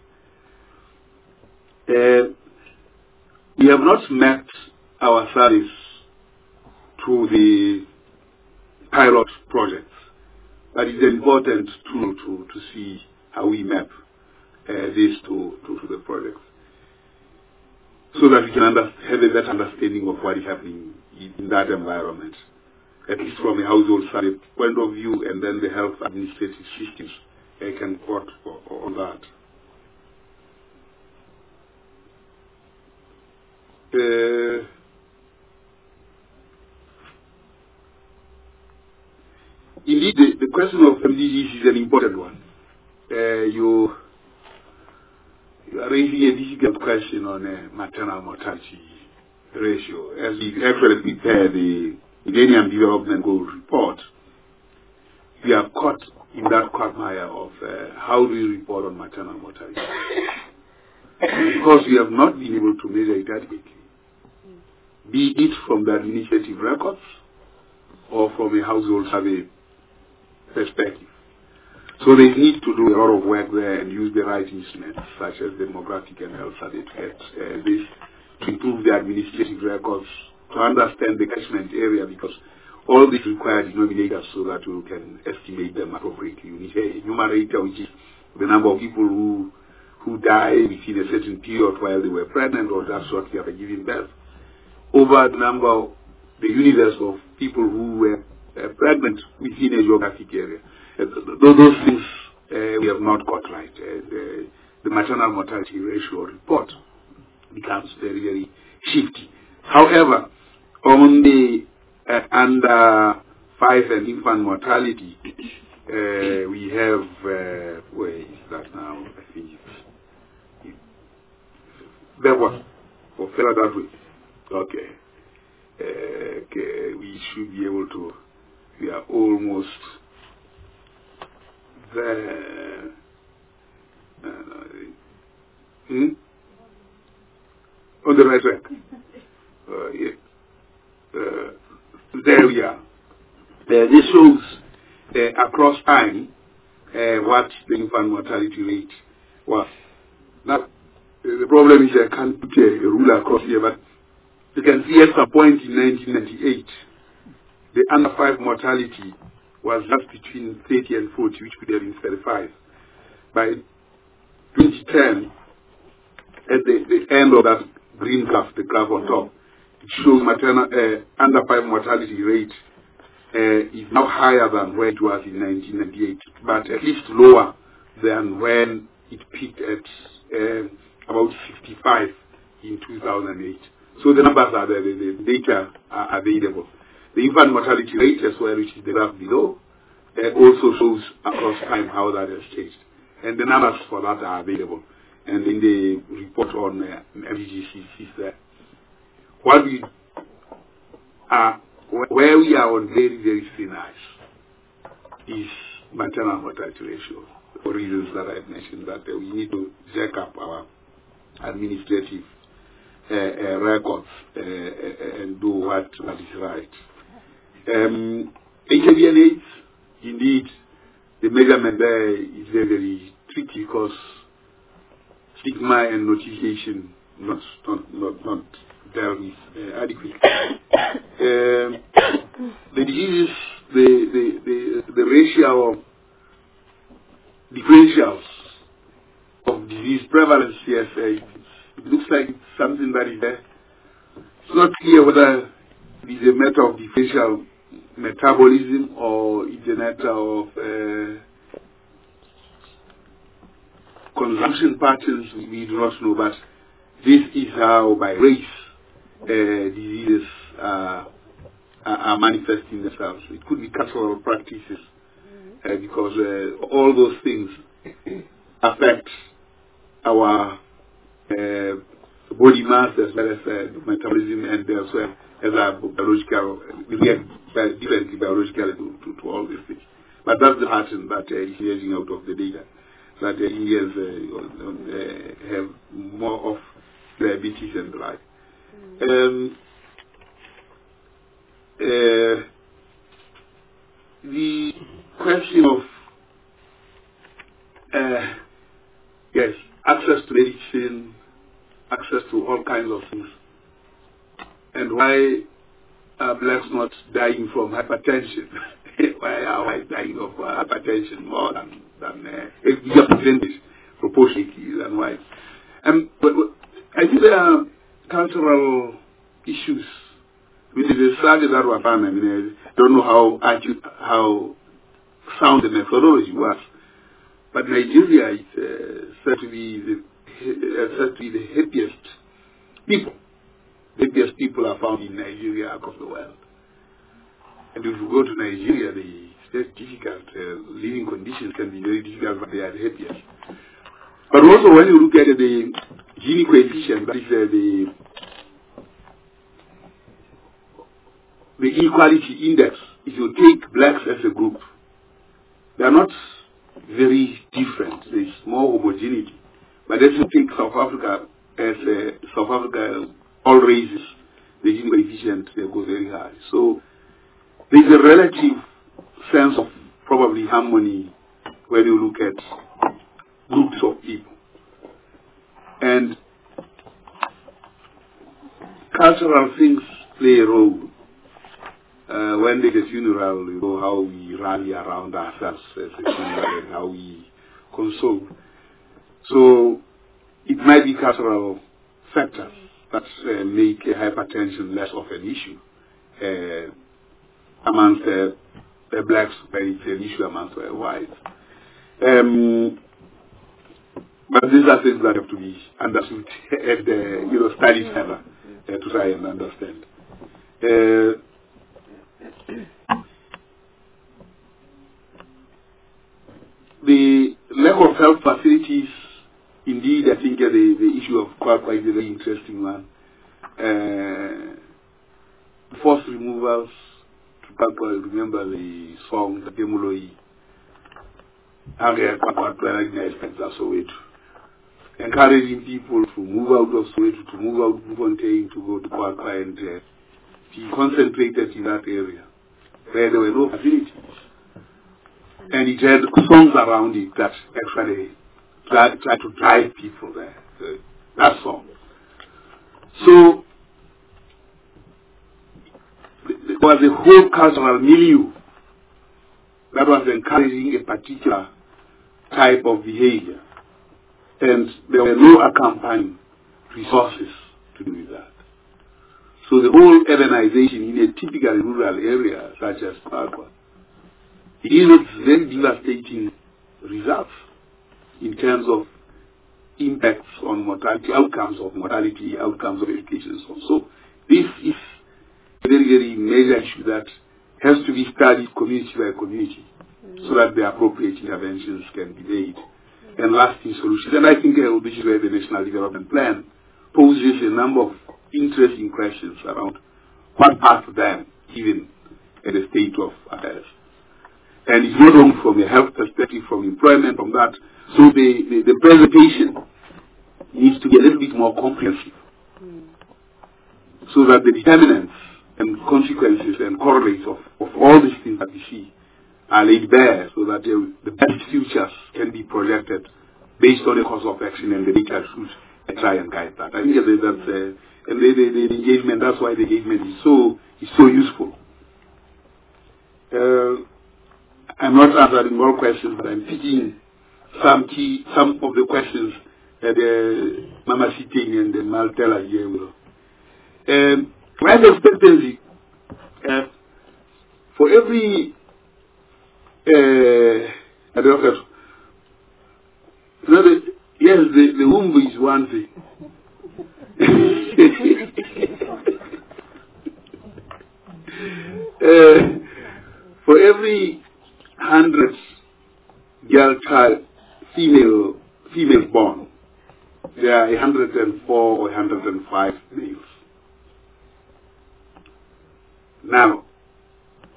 Uh, we have not mapped our service to the pilot projects, but it's important tool to, to see how we map uh, this to, to, to the projects, so that we can under, have a better understanding of what is happening in, in that environment, at least from a household survey point of view, and then the health administrative systems uh, can quote on that. Uh, indeed, the, the question of M D Gs is an important one. Uh, you, you are raising a difficult question on uh, maternal mortality ratio. As we actually prepare the Millennium Development Goal report, we are caught in that quagmire of uh, how do we report on maternal mortality. Because we have not been able to measure it adequately, be it from the administrative records or from a household survey perspective. So they need to do a lot of work there and use the right instruments, such as demographic and health survey, to get uh, this, to improve the administrative records, to understand the catchment area, because all this requires denominators so that we can estimate them appropriately. You need a numerator, which is the number of people who who die within a certain period while they were pregnant, or that's what we are giving birth, over the number of the universe of people who were uh, pregnant within a geographic area. Uh, those, those things uh, we have not got right. Uh, the, the maternal mortality ratio report becomes very, very shifty. However, on the uh, under five and infant mortality, uh, we have, uh, where is that now? I think it's, that was, for further that way. Okay. Uh, okay, we should be able to, we are almost there. Uh, hmm? On the right track. Uh, yeah. Uh, there we are. Uh, this shows uh, across time uh, what the infant mortality rate was. Now, uh, the problem is I can't put a, a ruler across here, but you can see at some point in nineteen ninety-eight, the under five mortality was just between thirty and forty, which could have been thirty-five. By twenty ten, at the, the end of that green graph, the graph on top, it shows maternal uh, under five mortality rate uh, is now higher than where it was in nineteen ninety-eight, but at least lower than when it peaked at uh, about sixty-five in two thousand eight. So the numbers are there, the, the data are available. The infant mortality rate as well, which is the graph below, uh, also shows across time how that has changed. And the numbers for that are available. And in the report on uh, M D Gs is there. What we are, where we are on very, very thin ice is maternal mortality ratio, for reasons that I've mentioned, that uh, we need to jack up our administrative uh, uh, records uh, uh, and do what, what is right. Um, H I V and AIDS, indeed, the measurement there is very, very tricky because stigma and notification not not not, not dealt with uh, adequately. um, the diseases, the the the, the ratio of differentials of disease prevalence, yes, uh, it, it looks like it's something that is there. It's not clear whether it is a matter of differential metabolism or it's a matter of uh, consumption patterns. We do not know, but this is how by race uh, diseases uh, are manifesting themselves. It could be cultural practices uh, because uh, all those things affect our uh, body mass as well as uh, metabolism and as well as our biological. We get bi- differently biologically to, to, to all these things. But that's the pattern that uh, is emerging out of the data, that uh, Indians uh, uh, have more of diabetes and the like. Um, uh, the question of uh, yes, access to medicine, access to all kinds of things, and why are blacks not dying from hypertension? Why are whites dying of uh, hypertension more than, than uh, a bigger percentage proportionately than whites? Um, but, but I think there are cultural issues. I mean, the study that was done, I mean, I don't know how acute, how sound the methodology was, but Nigeria is uh, said to be the uh, said to be the happiest people. The happiest people are found in Nigeria across the world. And if you go to Nigeria, the it's difficult. Uh, living conditions can be very difficult, but they are the happiest. But also, when you look at the Gini coefficient, that is uh, the the inequality index, if you take blacks as a group, they are not very different. There is more homogeneity. But if you take South Africa as uh, South Africa, all races, the Gini coefficient they go very high. So there is a relative sense of probably harmony when you look at groups of people. And cultural things play a role. Uh, when there's a funeral, you know how we rally around ourselves as a funeral and how we console. So it might be cultural factors that uh, make uh, hypertension less of an issue uh, amongst uh, the blacks, but it's an issue amongst the whites. Um, but these are things that have to be understood and uh, you know studied further uh, to try and understand. Uh, The lack of health facilities, indeed, I think uh, the, the issue of Kwakwa is a very interesting one. Uh, forced removals to Kwakwa, remember the song, the Demoloi, encouraging people to move out of Soweto, to move out of Bloemfontein, to go to Kwakwa, and uh, be concentrated in that area where there were no facilities. And it had songs around it that actually try, try to drive people there. So, that song. So there was a whole cultural milieu that was encouraging a particular type of behavior. And there were no accompanying resources to do with that. So the whole urbanization in a typical rural area such as Kwakwa, it is very devastating results in terms of impacts on mortality, outcomes of mortality, outcomes of education. So, so this is a very, very major issue that has to be studied community by community mm-hmm. so that the appropriate interventions can be made mm-hmm. and lasting solutions. And I think uh, this is where the National Development Plan poses a number of interesting questions around what path then, even at the state of affairs. And it's not only from a health perspective, from employment, from that. So the, the, the presentation needs to be a little bit more comprehensive mm. so that the determinants and consequences and correlates of, of all these things that we see are laid bare so that uh, the best futures can be projected based on the course of action and the data should try and guide that. I think that that's uh, and the, the, the engagement, that's why the engagement is so, is so useful. Uh, I'm not answering more questions, but I'm picking some key, some of the questions that uh, Mama Sitting and uh, Maltella here will. Um, life expectancy, uh, for every, uh, I don't know, you know, the, yes, the, the womb is one thing. uh, for every hundred girl child, female, female born, there are one hundred four or one hundred five males. Now,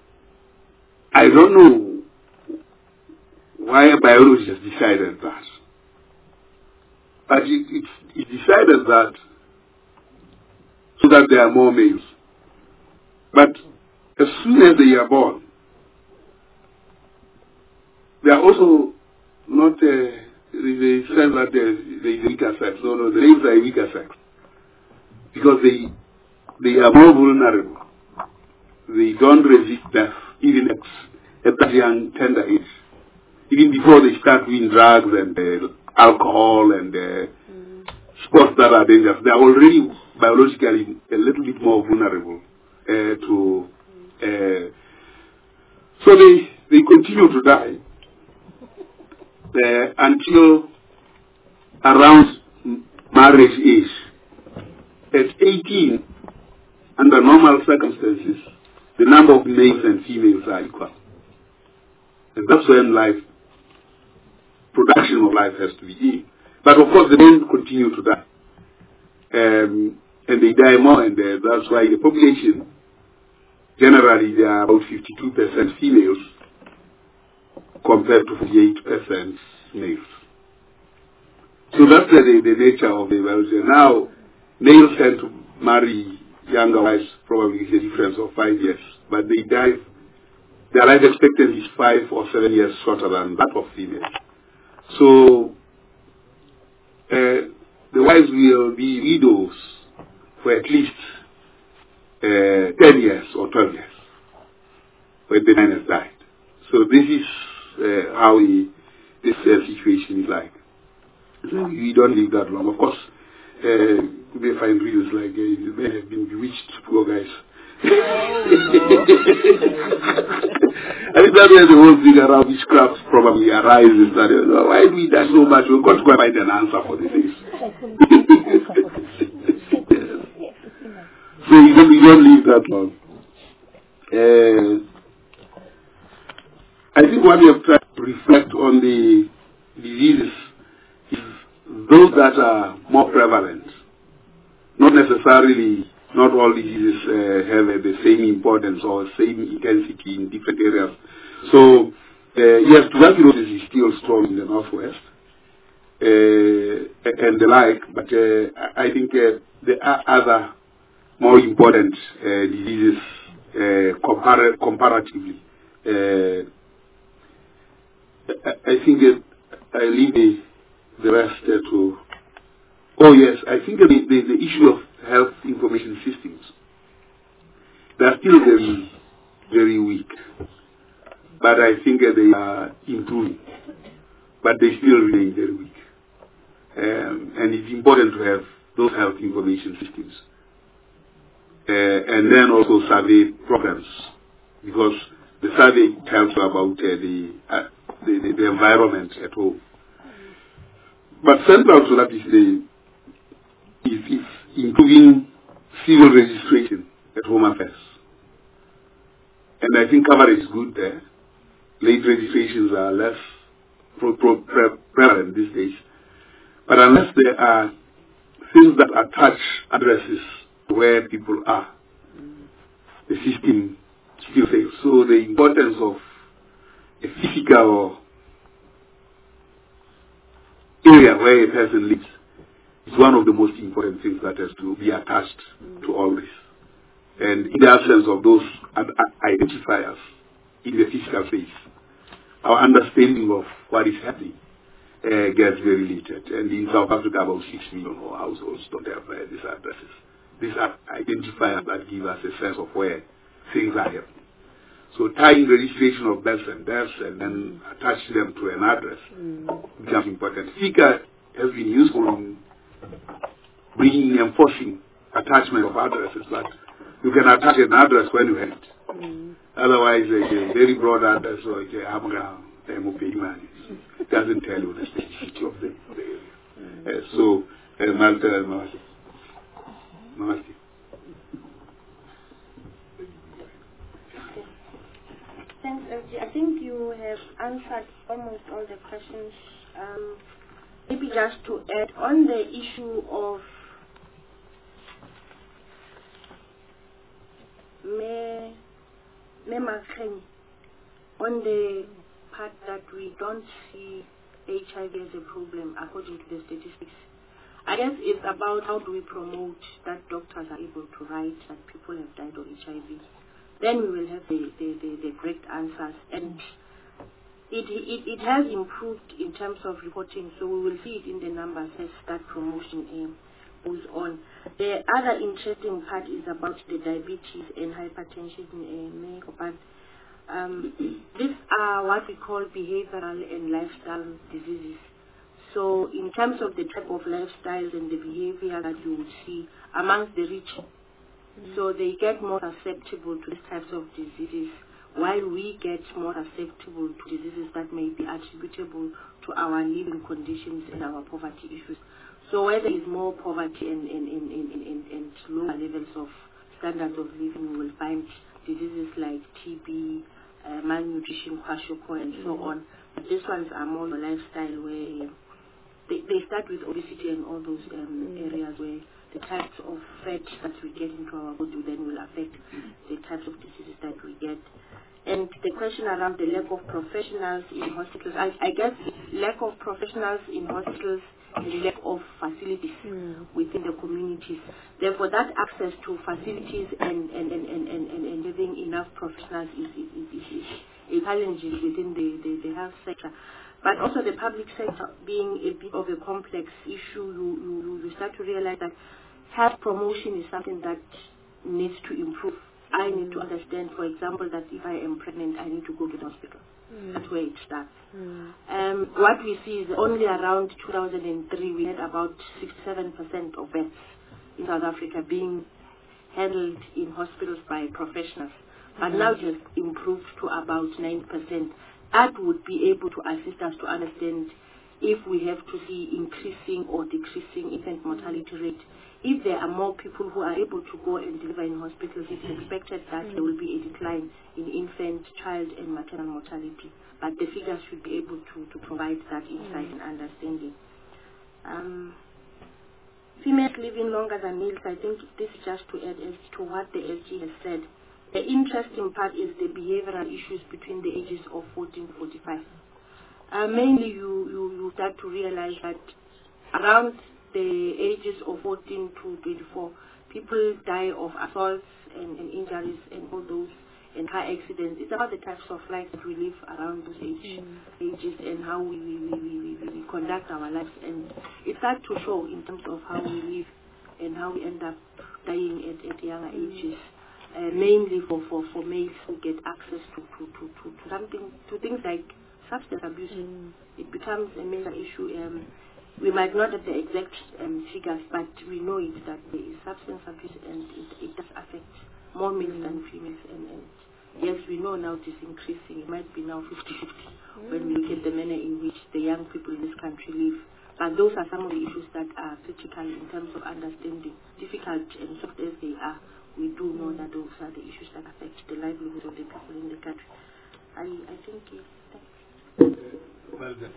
I don't know why biology has decided that. But it, it, it decided that so that there are more males. But as soon as they are born, they are also not, uh, they say that they are weaker sex. No, no, the males are weaker sex. Because they, they are more vulnerable. They don't resist death, even at, at that young, tender age. Even before they start doing drugs and uh, alcohol and uh, mm. sports that are dangerous, they are already biologically a little bit more vulnerable uh, to. Uh, so they they continue to die uh, until around marriage age. At eighteen, under normal circumstances, the number of males and females are equal, and that's when life. Production of life has to begin. But of course the men continue to die. Um, and they die more, and uh, that's why the population, generally there are about fifty-two percent females compared to forty-eight percent males. So that's uh, the, the nature of the biology. Now, males tend to marry younger wives, probably with a difference of five years, but they die, their life expectancy is five or seven years shorter than that of females. So, uh, the wives will be widows for at least uh, ten years or twelve years when the man has died. So this is uh, how he, this uh, situation is like. So we don't live that long. Of course, uh, you may find reasons like uh, you may have been bewitched, poor guys. I think that's where the whole thing around witchcraft probably arises. That, you know, why do we die so much? We've got to go find an answer for this things. Yes. So you don't, you don't live that long. Uh, I think what we have tried to reflect on the diseases is those that are more prevalent, not necessarily. Not all diseases uh, have uh, the same importance or same intensity in different areas. So, uh, yes, tuberculosis is still strong in the Northwest uh, and the like, but uh, I think uh, there are other more important uh, diseases uh, compar comparatively. Uh, I, I think uh, I leave the, the rest uh, to... Oh, yes, I think uh, the, the, the issue of health information systems, they are still very, very weak. But I think uh, they are improving. But they still remain very weak. Um, and it's important to have those health information systems. Uh, and then also survey programs. Because the survey tells you about uh, the, uh, the, the, the environment at home. But central to that is the is, is improving civil registration at Home Affairs. And I think coverage is good there. Late registrations are less pro pro pre prevalent these days. But unless there are things that attach addresses where people are, the system still fails. So the importance of a physical area where a person lives is one of the most important things that has to be attached to all this. And in the absence of those identifiers in the physical space, our understanding of what is happening uh, gets very limited. And in South Africa, about six million households don't have uh, these addresses. These are identifiers that give us a sense of where things are happening. So tying registration of births and deaths and then attaching them to an address mm. becomes important. FICA has been useful in bringing, enforcing attachment of addresses, but you can attach an address when you have it. Mm. Otherwise, a, a very broad address like Amga, it doesn't tell you the specificity of the, the area. Mm. Uh, so, uh, Malta, Namaste. Namaste.
Thanks, M G. I think you have answered almost all the questions. Um, maybe just to add on the issue of me, me Makgeng, on the part that we don't see H I V as a problem according to the statistics, I guess it's about how do we promote that doctors are able to write that people have died of H I V. Then we will have the, the, the, the correct answers. And it, it, it has improved in terms of reporting, so we will see it in the numbers as that promotion um, goes on. The other interesting part is about the diabetes and hypertension in uh, but um, these are what we call behavioral and lifestyle diseases. So in terms of the type of lifestyles and the behavior that you would see amongst the rich, so they get more susceptible to these types of diseases, while we get more susceptible to diseases that may be attributable to our living conditions and our poverty issues. So where there is more poverty and, and, and, and, and, and lower levels of standards of living, we will find diseases like T B, uh, malnutrition, kwashiorkor, and so on. But these ones are more lifestyle where they, they start with obesity and all those um, areas where the types of fat that we get into our body then will affect the types of diseases that we get. And the question around the lack of professionals in hospitals, I, I guess lack of professionals in hospitals and lack of facilities mm. within the communities. Therefore, that access to facilities and, and, and, and, and, and having enough professionals is, is, is, is, is a challenge within the, the, the health sector. But also the public sector being a bit of a complex issue, you, you, you start to realize that health promotion is something that needs to improve. I need to understand, for example, that if I am pregnant, I need to go to the hospital. Mm. That's where it starts. Mm. Um, what we see is only around two thousand three, we had about sixty-seven percent of births in South Africa being handled in hospitals by professionals. But mm. now it has improved to about nine percent. That would be able to assist us to understand if we have to see increasing or decreasing infant mortality rate. If there are more people who are able to go and deliver in hospitals, it's expected that there will be a decline in infant, child, and maternal mortality. But the figures should be able to, to provide that insight and understanding. Um, females living longer than males, I think this is just to add as to what the S G has said. The interesting part is the behavioral issues between the ages of fourteen to forty-five. Uh, mainly you, you, you start to realize that around the ages of fourteen to twenty-four, people die of assaults and, and injuries and all those and car accidents. It's about the types of life that we live around those age, mm. ages and how we, we, we, we, we, we conduct our lives. And it starts to show in terms of how we live and how we end up dying at, at younger mm. ages. Uh, mainly for, for, for males who get access to, to, to, to, to something to things like substance abuse. Mm. It becomes a major issue. Um, we might not have the exact um, figures, but we know it that there is substance abuse and it, it does affect more males mm. than females. And, and yes, we know now it is increasing. It might be now fifty-fifty mm. when we look at the manner in which the young people in this country live. But those are some of the issues that are critical in terms of understanding, difficult and soft as they are. We do know that those are the issues that affect the livelihood of the people in the country. I, I think, yes, thanks.
Well done.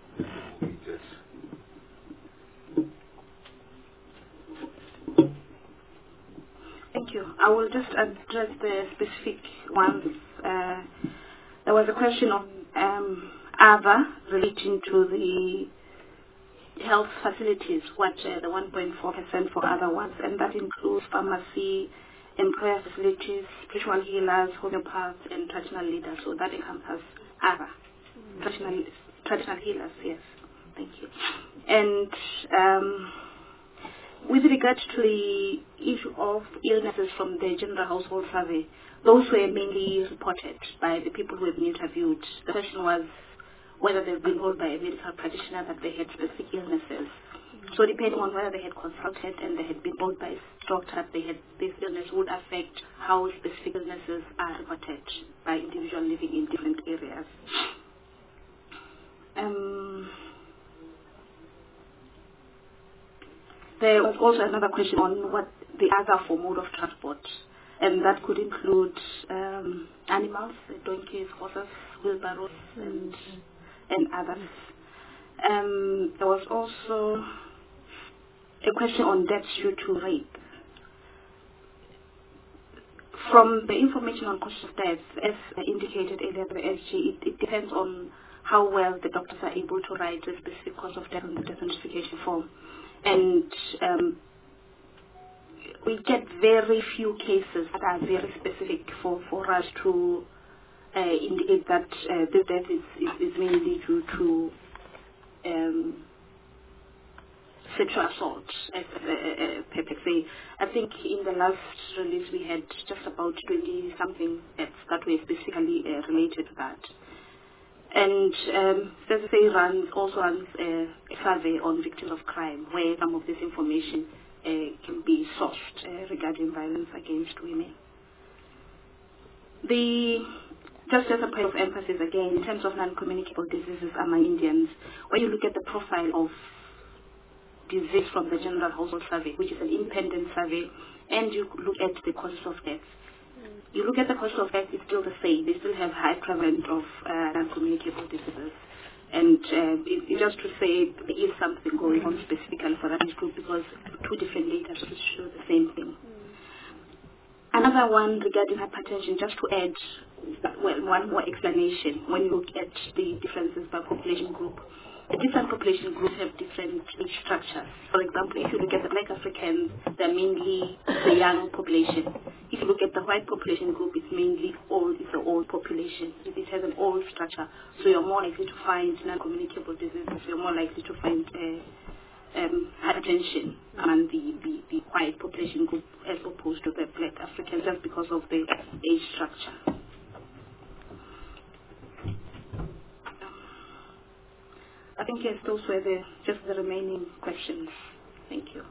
Thank you. I will just address the specific ones. Uh, there was a question of um, other relating to the health facilities, what uh, the one point four percent for other ones, and that includes pharmacy, employer facilities, spiritual healers, homeopaths, and traditional leaders. So that encompasses other mm. traditional, traditional healers, yes. Thank you. And um, with regard to the issue of illnesses from the General Household Survey, those were mainly reported by the people who have been interviewed. The question was whether they've been told by a medical practitioner that they had specific illnesses. So depending on whether they had consulted and they had been told by a doctor they had this illness would affect how specific illnesses are reported by individuals living in different areas. Um, there was also another question on what the other for mode of transport, and that could include um, animals, donkeys, horses, wheelbarrows, and, and others. Um, there was also a question on deaths due to rape. from the information on cause of death, as indicated earlier by the S G, it, it depends on how well the doctors are able to write the specific cause of death on the death notification form. And um, we get very few cases that are very specific for, for us to uh, indicate that uh, the death is, is, is mainly due to um, sexual assault, as uh, uh, Pepe say. I think in the last release we had just about twenty something deaths that were specifically uh, related to that. And um, C S A runs, also runs uh, a survey on victims of crime where some of this information uh, can be sourced uh, regarding violence against women. The Just as a point of emphasis again, in terms of non-communicable diseases among Indians, when you look at the profile of disease from the General Household Survey, which is an independent survey, and you look at the causes of death. You look at the causes of death, it's still the same. They still have high prevalence of uh, non-communicable diseases. And uh, it, it just to say there is something going on specifically for that group because two different data show the same thing. Another one regarding hypertension, just to add well, one more explanation when you look at the differences by population group. The different population groups have different age structures. For example, if you look at the Black Africans, they're mainly the young population. If you look at the white population group, it's mainly old, it's an old population. It has an old structure. So you're more likely to find non-communicable diseases, you're more likely to find uh, um, hypertension among the, the, the white population group as opposed to the Black Africans, just because of the age structure. I think yes, those were the, just the remaining questions. Thank you.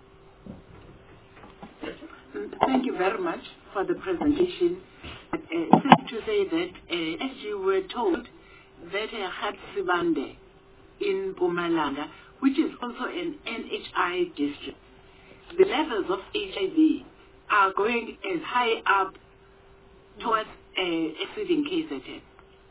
Thank you very much for the presentation. Uh, safe to say that, uh, as you were told, that uh, Hatsibande in Mpumalanga, which is also an N H I district, the levels of H I V are going as high up towards uh, exceeding K Z N.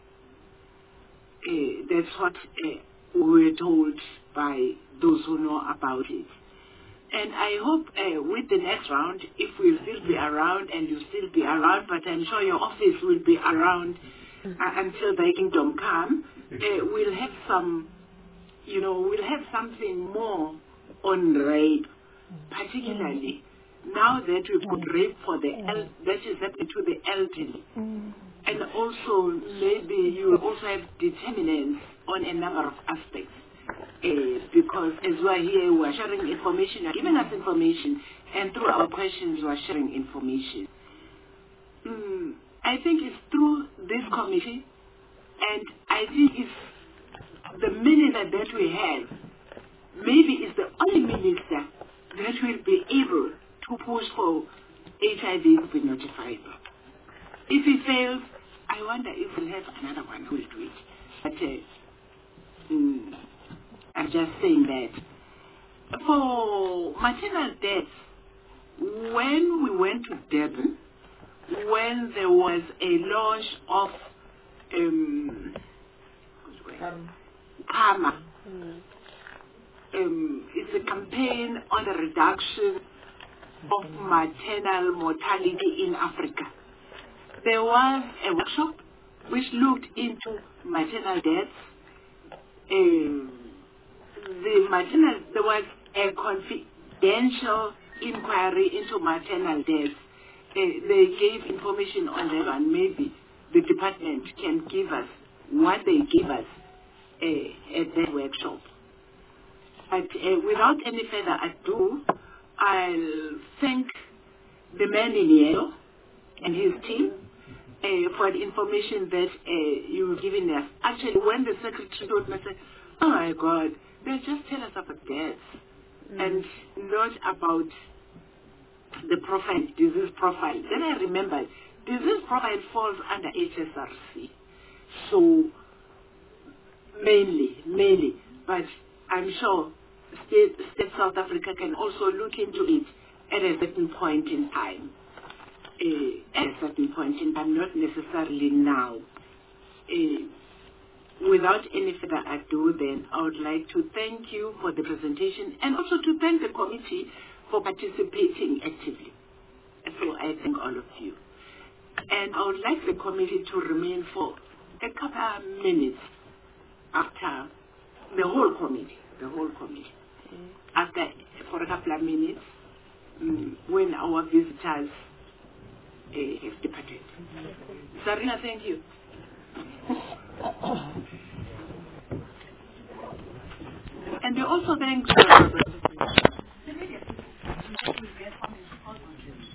Uh, that's what uh, we were told by those who know about it. And I hope uh, with the next round, if we'll still be around and you'll still be around, but I'm sure your office will be around uh, until the kingdom come, uh, we'll have some, you know, we'll have something more on rape, particularly now that we've got rape for the el- that is happening to the elderly. And also maybe you also have determinants on a number of aspects. Uh, because as we are here, we are sharing information, you are giving us information, and through our questions, we are sharing information. Mm, I think it's through this committee, and I think it's the minister that we have, maybe is the only minister that will be able to push for H I V to be notifiable. If he fails, I wonder if we'll have another one who will do it. But uh, mm, I'm just saying that. For maternal deaths, when we went to Durban, when there was a launch of um, PAMA, um, it's a campaign on the reduction of maternal mortality in Africa. There was a workshop which looked into maternal deaths. Um, the maternal, there was a confidential inquiry into maternal deaths. Uh, they gave information on them, and maybe the department can give us what they give us uh, at that workshop. But uh, without any further ado, I'll thank the man in yellow and his team uh, for the information that uh, you've given us. Actually, when the secretary told me, I said, oh my God, they just tell us about deaths mm. and not about the profile, disease profile. Then I remembered, disease profile falls under H S R C. So, mainly, mainly. But I'm sure State, State South Africa can also look into it at a certain point in time. Uh, at a certain point in time, not necessarily now. Uh, Without any further ado, then, I would like to thank you for the presentation and also to thank the committee for participating actively. So I thank all of you. And I would like the committee to remain for a couple of minutes after the whole committee, the whole committee, after for a couple of minutes um, when our visitors uh, have departed. Sarina, thank you. And we also thank the